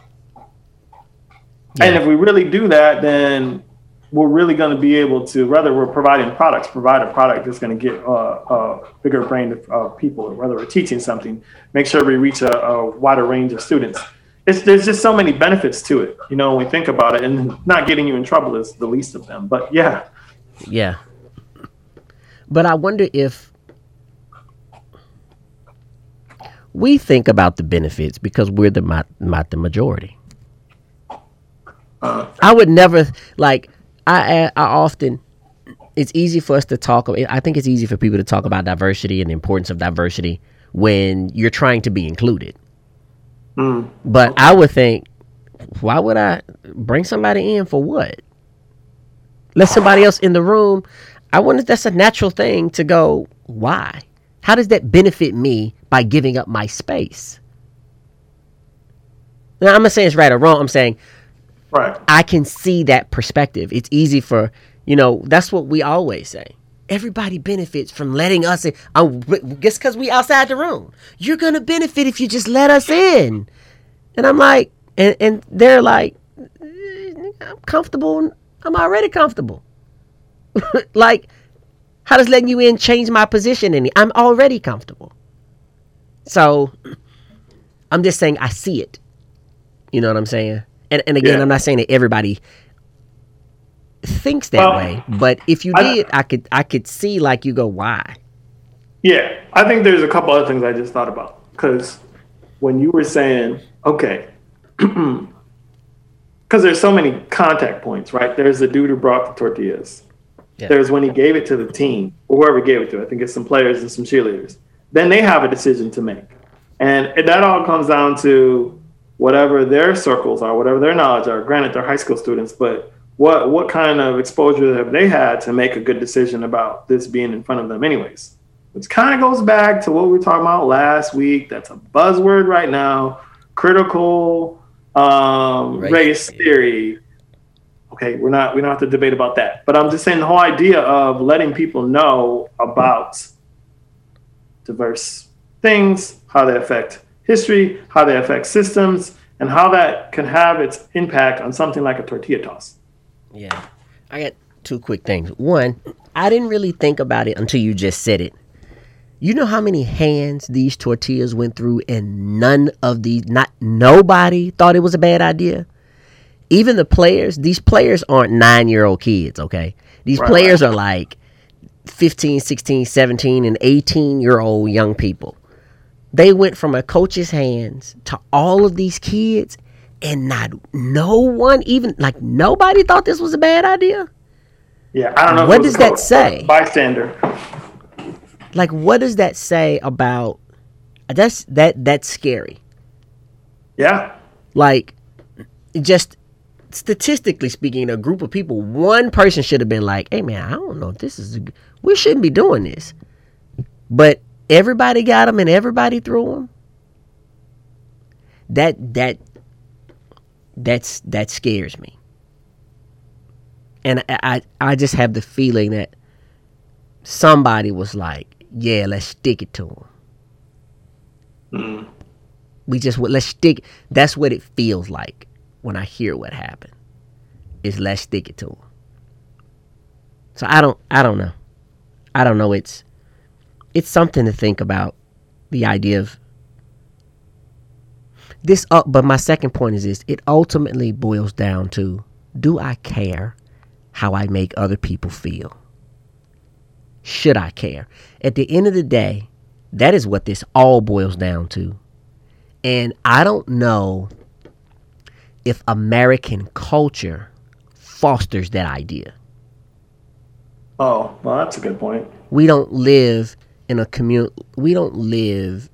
Yeah. And if we really do that, then we're really going to be able to, whether we're providing products, provide a product that's going to get uh, a bigger brain of uh, people, or whether we're teaching something, make sure we reach a, a wider range of students. It's, there's just so many benefits to it, you know, when we think about it, and not getting you in trouble is the least of them. But yeah. Yeah. But I wonder if we think about the benefits because we're the, not the majority. Uh, I would never, like, I, I often, it's easy for us to talk. I think it's easy for people to talk about diversity and the importance of diversity when you're trying to be included. Mm. But I would think, why would I bring somebody in for what? Let somebody else in the room. I wonder if that's a natural thing to go, why? How does that benefit me by giving up my space? Now, I'm not saying it's right or wrong. I'm saying, right. I can see that perspective. It's easy for, you know, that's what we always say. Everybody benefits from letting us in. I'm, just because we outside the room. You're going to benefit if you just let us in. And I'm like, and, and they're like, I'm comfortable. I'm already comfortable. Like, how does letting you in change my position? And I'm already comfortable. So I'm just saying I see it. You know what I'm saying? And and again, yeah. I'm not saying that everybody thinks that well, way, but if you did, I, I could I could see like you go, why? Yeah, I think there's a couple other things I just thought about, because when you were saying, okay, because there's so many contact points, right? There's the dude who brought the tortillas. Yeah. There's when he gave it to the team, or whoever gave it to. I think it's some players and some cheerleaders. Then they have a decision to make, and that all comes down to whatever their circles are, whatever their knowledge are. Granted, they're high school students, but what what kind of exposure have they had to make a good decision about this being in front of them anyways? Which kind of goes back to what we were talking about last week. That's a buzzword right now. Critical um, race. race theory. Okay, we're not we don't have to debate about that. But I'm just saying the whole idea of letting people know about diverse things, how they affect history, how they affect systems, and how that can have its impact on something like a tortilla toss. Yeah. I got two quick things. One, I didn't really think about it until you just said it. You know how many hands these tortillas went through, and none of these, not nobody thought it was a bad idea? Even the players, these players aren't nine-year-old kids, okay? These right, players right. are like fifteen, sixteen, seventeen, and eighteen-year-old young people. They went from a coach's hands to all of these kids, and not no one even, like nobody thought this was a bad idea? Yeah, I don't know. What does that say? Bystander. Like, what does that say about, that's, that that's scary. Yeah. Like, just statistically speaking, a group of people, one person should have been like, hey man, I don't know if this is, a, we shouldn't be doing this. But everybody got them and everybody threw them. That, that, that's, that scares me. And I, I, I just have the feeling that somebody was like, yeah, let's stick it to them. Mm. We just, let's stick, that's what it feels like when I hear what happened, is let's stick it to them. So I don't, I don't know. I don't know. It's, it's something to think about, the idea of this. Uh, but my second point is this, it ultimately boils down to, do I care how I make other people feel? Should I care? At the end of the day, that is what this all boils down to. And I don't know if American culture fosters that idea. Oh, well, that's a good point. We don't live in a community. We don't live.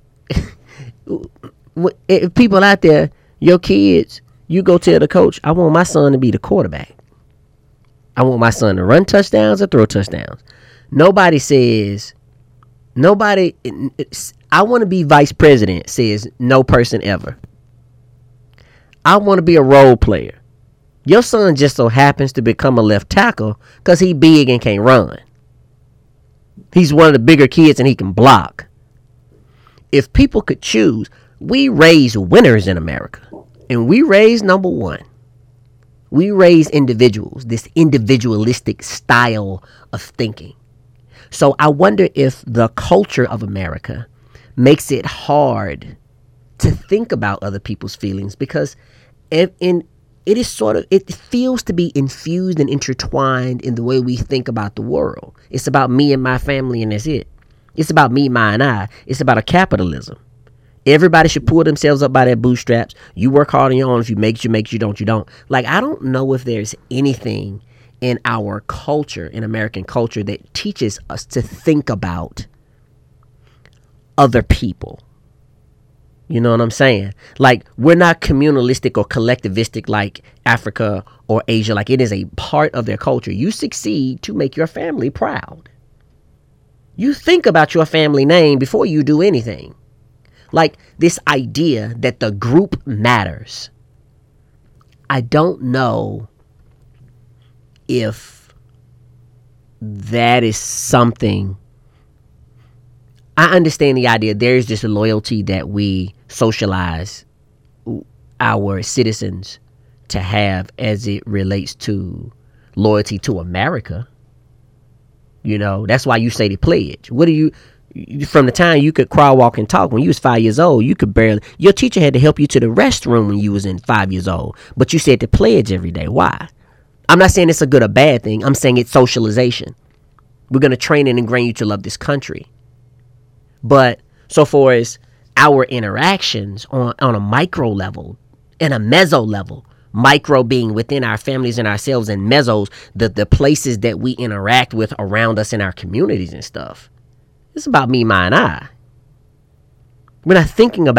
If people out there, your kids, you go tell the coach, I want my son to be the quarterback. I want my son to run touchdowns or throw touchdowns. Nobody says, nobody, I want to be vice president, says no person ever. I want to be a role player. Your son just so happens to become a left tackle because he big and can't run. He's one of the bigger kids and he can block. If people could choose, we raise winners in America. And we raise number one. We raise individuals, this individualistic style of thinking. So I wonder if the culture of America makes it hard to think about other people's feelings, because in, in it is sort of, it feels to be infused and intertwined in the way we think about the world. It's about me and my family, and that's it. It's about me, my, and I. It's about a capitalism. Everybody should pull themselves up by their bootstraps. You work hard on your own. If you make it, you make it. You don't, you don't. Like, I don't know if there's anything in our culture, in American culture, that teaches us to think about other people. You know what I'm saying? Like, we're not communalistic or collectivistic like Africa or Asia. Like, it is a part of their culture. You succeed to make your family proud. You think about your family name before you do anything. Like, this idea that the group matters. I don't know if that is something. I understand the idea. There is just a loyalty that we socialize our citizens to have as it relates to loyalty to America. You know, that's why you say the pledge. What do you, from the time you could crawl, walk, and talk when you was five years old, you could barely, your teacher had to help you to the restroom when you was in five years old, but you said the pledge every day. Why? I'm not saying it's a good or bad thing. I'm saying it's socialization. We're going to train and ingrain you to love this country. But so far as our interactions on, on a micro level and a meso level, micro being within our families and ourselves, and mesos, the, the places that we interact with around us in our communities and stuff. It's about me, my, and I. We're not thinking about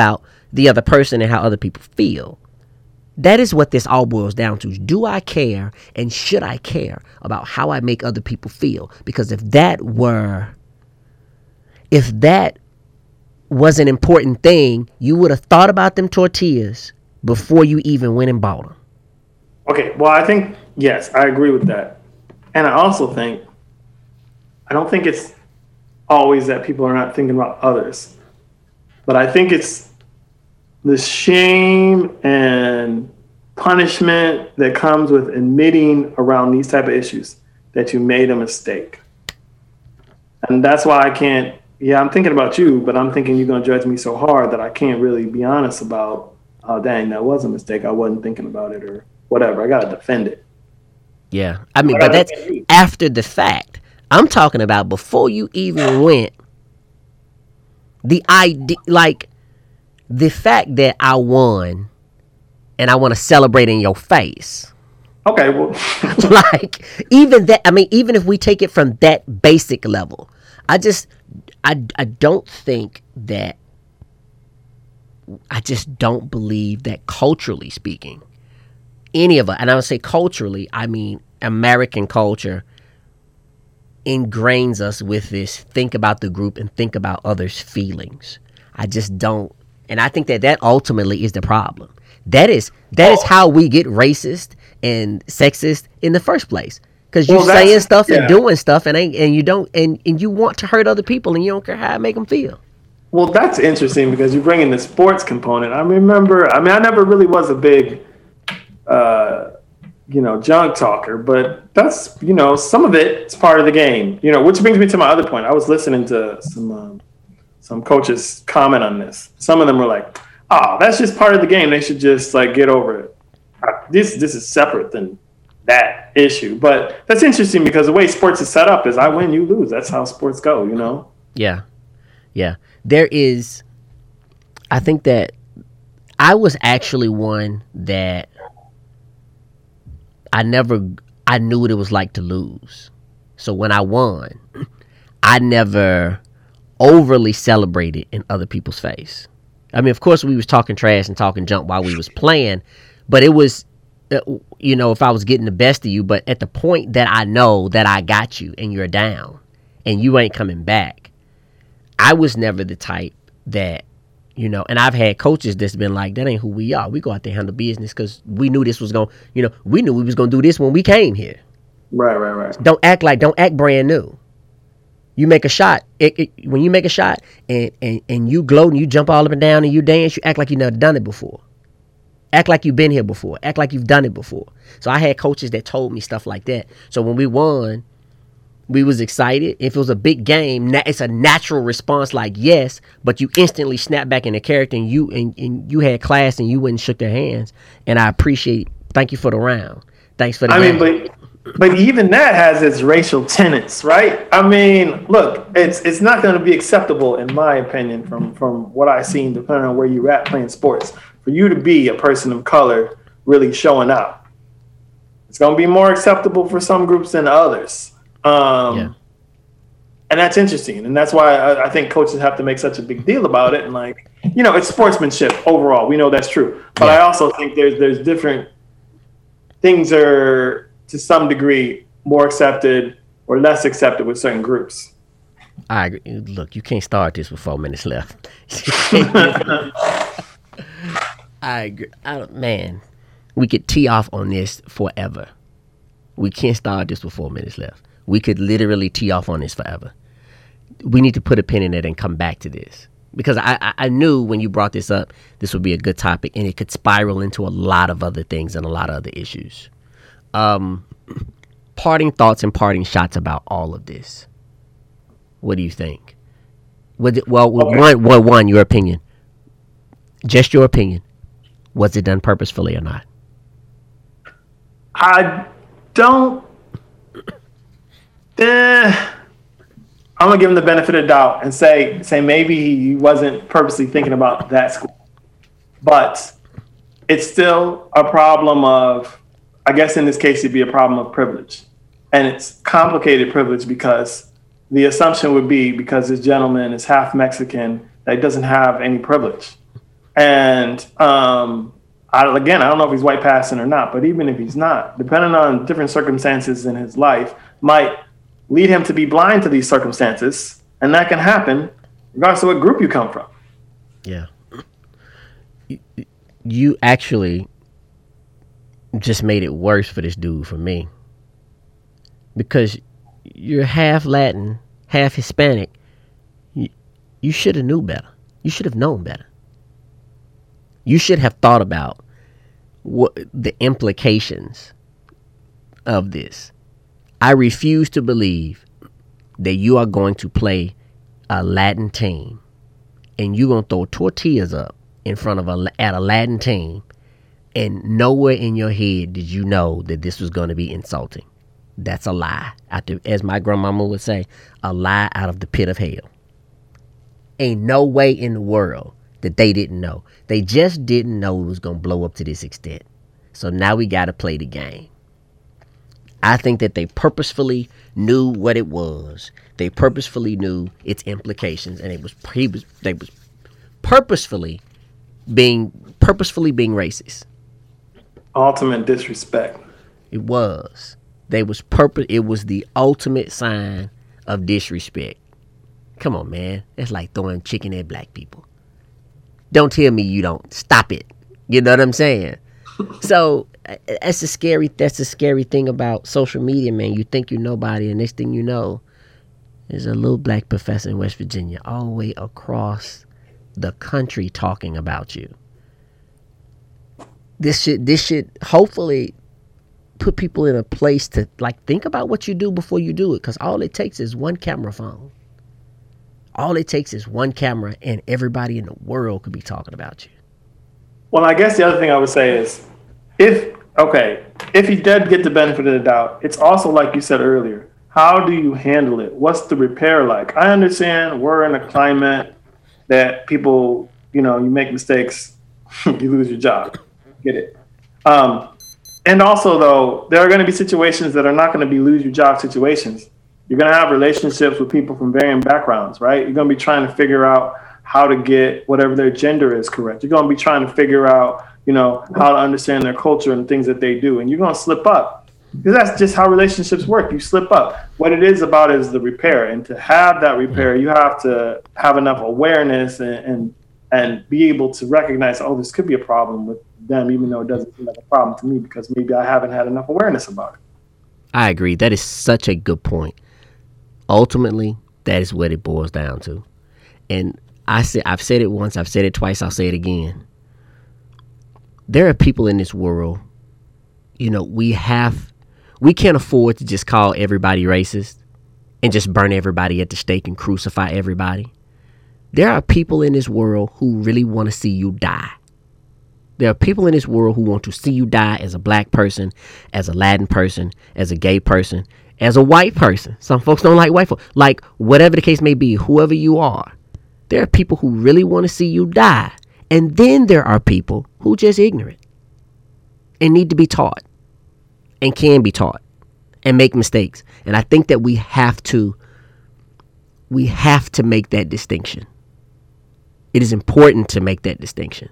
the other person and how other people feel. That is what this all boils down to. Do I care and should I care about how I make other people feel? Because if that were, if that was an important thing, you would have thought about them tortillas before you even went and bought them. Okay, well, I think, yes, I agree with that. And I also think, I don't think it's always that people are not thinking about others, but I think it's the shame and punishment that comes with admitting around these type of issues that you made a mistake. And that's why I can't, yeah, I'm thinking about you, but I'm thinking you're going to judge me so hard that I can't really be honest about, oh, dang, that was a mistake. I wasn't thinking about it or whatever. I got to defend it. Yeah. I mean, but that's after the fact. I'm talking about before you even went, the idea, like the fact that I won and I want to celebrate in your face. Okay, well. Like, even that, I mean, even if we take it from that basic level, I just, I, I don't think that, I just don't believe that culturally speaking, any of us, and I would say culturally, I mean, American culture ingrains us with this think about the group and think about others' feelings. I just don't, and I think that that ultimately is the problem. That is that is how we get racist and sexist in the first place. Because you're well, saying stuff yeah. and doing stuff and ain't, and you don't and, and you want to hurt other people and you don't care how I make them feel. Well, that's interesting because you bring in the sports component. I remember, I mean, I never really was a big, uh, you know, junk talker, but that's, you know, some of it is part of the game, you know, which brings me to my other point. I was listening to some um, some coaches comment on this. Some of them were like, oh, that's just part of the game. They should just like get over it. This this is separate than that issue. But that's interesting because the way sports is set up is I win, you lose. That's how sports go, you know? Yeah. Yeah. There is, I think that I was actually one that I never, I knew what it was like to lose. So when I won, I never overly celebrated in other people's face. I mean, of course, we was talking trash and talking junk while we was playing, but it was, you know, if I was getting the best of you, but at the point that I know that I got you and you're down and you ain't coming back, I was never the type that, you know, and I've had coaches that's been like, that ain't who we are. We go out there and handle business because we knew this was going to, you know, we knew we was going to do this when we came here. Right, right, right. Don't act like, don't act brand new. You make a shot. It, it, when you make a shot and, and, and you gloat and you jump all up and down and you dance, you act like you've never done it before. Act like you've been here before. Act like you've done it before. So I had coaches that told me stuff like that. So when we won, we was excited. If it was a big game, it's a natural response like yes, but you instantly snap back into character and you and, and you had class and you went and shook their hands. And I appreciate, thank you for the round. Thanks for the I game. mean, but but even that has its racial tenets, right? I mean, look, it's it's not going to be acceptable, in my opinion, from, from what I've seen, depending on where you're at playing sports, for you to be a person of color really showing up. It's going to be more acceptable for some groups than others. Um, yeah. And that's interesting. And that's why I, I think coaches have to make such a big deal about it. And like, you know, it's sportsmanship overall. We know that's true. But yeah. I also think there's there's different things are, to some degree, more accepted or less accepted with certain groups. I agree. Look, you can't start this with four minutes left. I agree. I, man, we could tee off on this forever. We can't start this with four minutes left. We could literally tee off on this forever. We need to put a pin in it and come back to this. Because I, I, I knew when you brought this up, this would be a good topic, and it could spiral into a lot of other things and a lot of other issues. Um, parting thoughts and parting shots about all of this. What do you think? Was it, well, okay. one, one, one, your opinion. Just your opinion. Was it done purposefully or not? I don't. Eh, I'm gonna give him the benefit of the doubt and say say maybe he wasn't purposely thinking about that school, but it's still a problem of, I guess in this case it'd be a problem of privilege, and it's complicated privilege because the assumption would be because this gentleman is half Mexican that he doesn't have any privilege, And um, I, again, I don't know if he's white passing or not, but even if he's not, depending on different circumstances in his life, might lead him to be blind to these circumstances. And that can happen regardless of what group you come from. Yeah. You actually just made it worse for this dude for me. Because you're half Latin, half Hispanic. You, you should have knew better. You should have known better. You should have thought about what the implications of this. I refuse to believe that you are going to play a Latin team and you're going to throw tortillas up in front of a at a Latin team, and nowhere in your head did you know that this was going to be insulting. That's a lie. After, as my grandmama would say, a lie out of the pit of hell. Ain't no way in the world that they didn't know. They just didn't know it was going to blow up to this extent. So now we got to play the game. I think that they purposefully knew what it was. They purposefully knew its implications, and it was he was they was purposefully being purposefully being racist. Ultimate disrespect. It was. They was purpose. It was the ultimate sign of disrespect. Come on, man. It's like throwing chicken at black people. Don't tell me you don't. Stop it. You know what I'm saying? So that's the scary. That's the scary thing about social media, man. You think you nobody, and next thing you know, there's a little black professor in West Virginia, all the way across the country, talking about you. This should. This should hopefully put people in a place to like think about what you do before you do it, because all it takes is one camera phone. All it takes is one camera, and everybody in the world could be talking about you. Well, I guess the other thing I would say is, if, okay, if he did get the benefit of the doubt, it's also like you said earlier, how do you handle it? What's the repair like? I understand we're in a climate that people, you know, you make mistakes, you lose your job. Get it. Um, and also, though, there are going to be situations that are not going to be lose your job situations. You're going to have relationships with people from varying backgrounds, right? You're going to be trying to figure out how to get whatever their gender is correct. You're going to be trying to figure out, you know, how to understand their culture and things that they do. And you're going to slip up, because that's just how relationships work. You slip up. What it is about is the repair. And to have that repair, you have to have enough awareness and, and, and be able to recognize, oh, this could be a problem with them, even though it doesn't seem like a problem to me, because maybe I haven't had enough awareness about it. I agree. That is such a good point. Ultimately, that is what it boils down to. And I said, I've said it once, I've said it twice, I'll say it again. There are people in this world, you know, we have, we can't afford to just call everybody racist and just burn everybody at the stake and crucify everybody. There are people in this world who really want to see you die. There are people in this world who want to see you die as a black person, as a Latin person, as a gay person, as a white person. Some folks don't like white folks. Like, whatever the case may be, whoever you are. There are people who really want to see you die. And then there are people who just ignorant and need to be taught and can be taught and make mistakes. And I think that we have to, we have to make that distinction. It is important to make that distinction.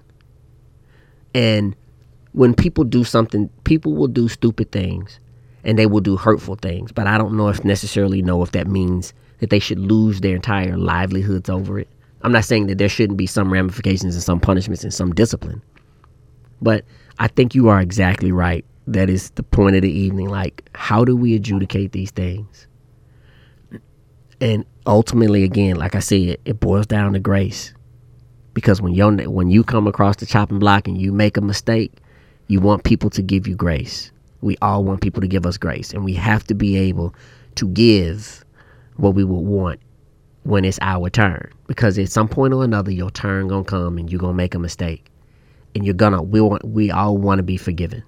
And when people do something, people will do stupid things and they will do hurtful things. But I don't know if necessarily know if that means that they should lose their entire livelihoods over it. I'm not saying that there shouldn't be some ramifications and some punishments and some discipline. But I think you are exactly right. That is the point of the evening. Like, how do we adjudicate these things? And ultimately, again, like I said, it boils down to grace. Because when you when you come across the chopping block and you make a mistake, you want people to give you grace. We all want people to give us grace. And we have to be able to give what we would want when it's our turn. Because at some point or another, your turn gonna come and you're gonna make a mistake. And you're gonna, we want, we all want to be forgiven.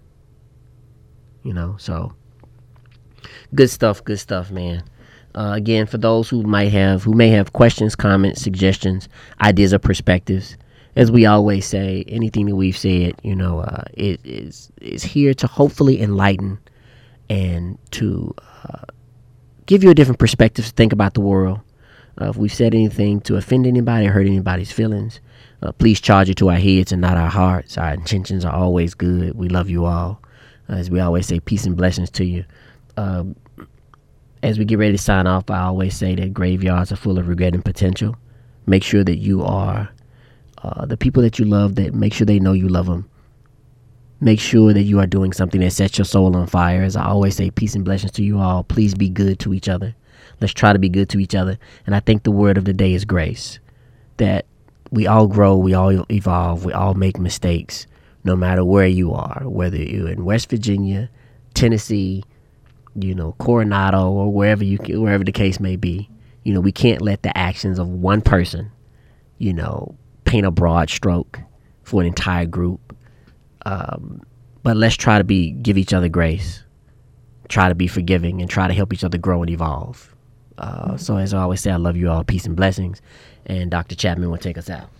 You know, so good stuff, good stuff, man. Uh, again, for those who might have, who may have questions, comments, suggestions, ideas, or perspectives, as we always say, anything that we've said, you know, uh, it is is here to hopefully enlighten and to uh, give you a different perspective to think about the world. Uh, if we've said anything to offend anybody or hurt anybody's feelings, uh, please charge it to our heads and not our hearts. Our intentions are always good. We love you all. Uh, as we always say, peace and blessings to you. Um, as we get ready to sign off, I always say that graveyards are full of regret and potential. Make sure that you are uh, the people that you love, that make sure they know you love them. Make sure that you are doing something that sets your soul on fire. As I always say, peace and blessings to you all. Please be good to each other. Let's try to be good to each other. And I think the word of the day is grace. That we all grow, we all evolve, we all make mistakes, no matter where you are, whether you're in West Virginia, Tennessee, you know, Coronado, or wherever you wherever the case may be. You know, we can't let the actions of one person, you know, paint a broad stroke for an entire group. Um, but let's try to be give each other grace, try to be forgiving, and try to help each other grow and evolve. Uh, so as I always say, I love you all. Peace and blessings. And Doctor Chapman will take us out.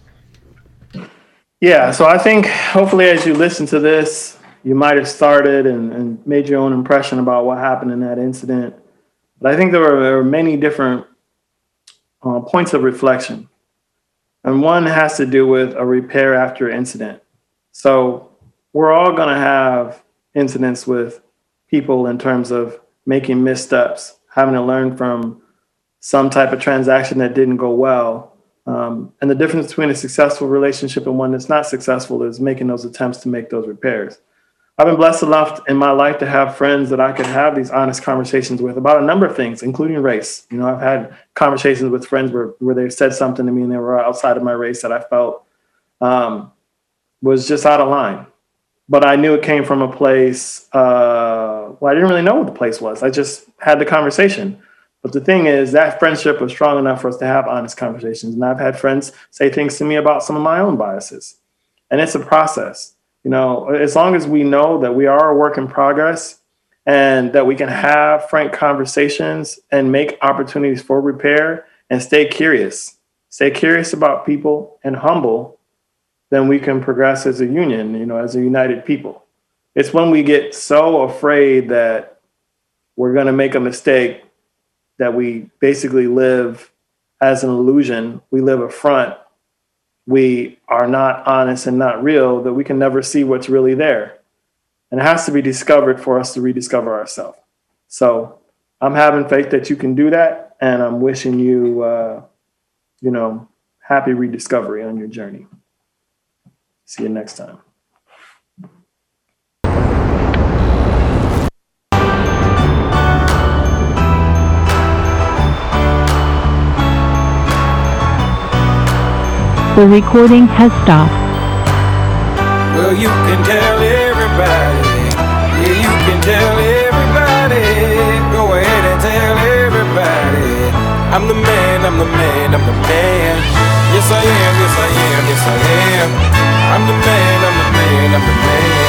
Yeah, so I think hopefully as you listen to this, you might have started and, and made your own impression about what happened in that incident. But I think there were, there were many different uh, points of reflection. And one has to do with a repair after incident. So we're all going to have incidents with people in terms of making missteps, having to learn from some type of transaction that didn't go well. Um, and the difference between a successful relationship and one that's not successful is making those attempts to make those repairs. I've been blessed enough in my life to have friends that I could have these honest conversations with about a number of things, including race. You know, I've had conversations with friends where, where they've said something to me and they were outside of my race that I felt um, was just out of line. But I knew it came from a place, uh, well, I didn't really know what the place was. I just had the conversation. But the thing is, that friendship was strong enough for us to have honest conversations. And I've had friends say things to me about some of my own biases. And it's a process. You know, as long as we know that we are a work in progress and that we can have frank conversations and make opportunities for repair and stay curious, stay curious about people and humble, then we can progress as a union, you know, as a united people. It's when we get so afraid that we're going to make a mistake that we basically live as an illusion. We live a front. We are not honest and not real, that we can never see what's really there. And it has to be discovered for us to rediscover ourselves. So I'm having faith that you can do that. And I'm wishing you, uh, you know, happy rediscovery on your journey. See you next time. The recording has stopped. Well, you can tell everybody. Yeah, you can tell everybody. Go ahead and tell everybody. I'm the man, I'm the man, I'm the man. Yes, I am, yes, I am, yes, I am. I'm the man, I'm the man, I'm the man.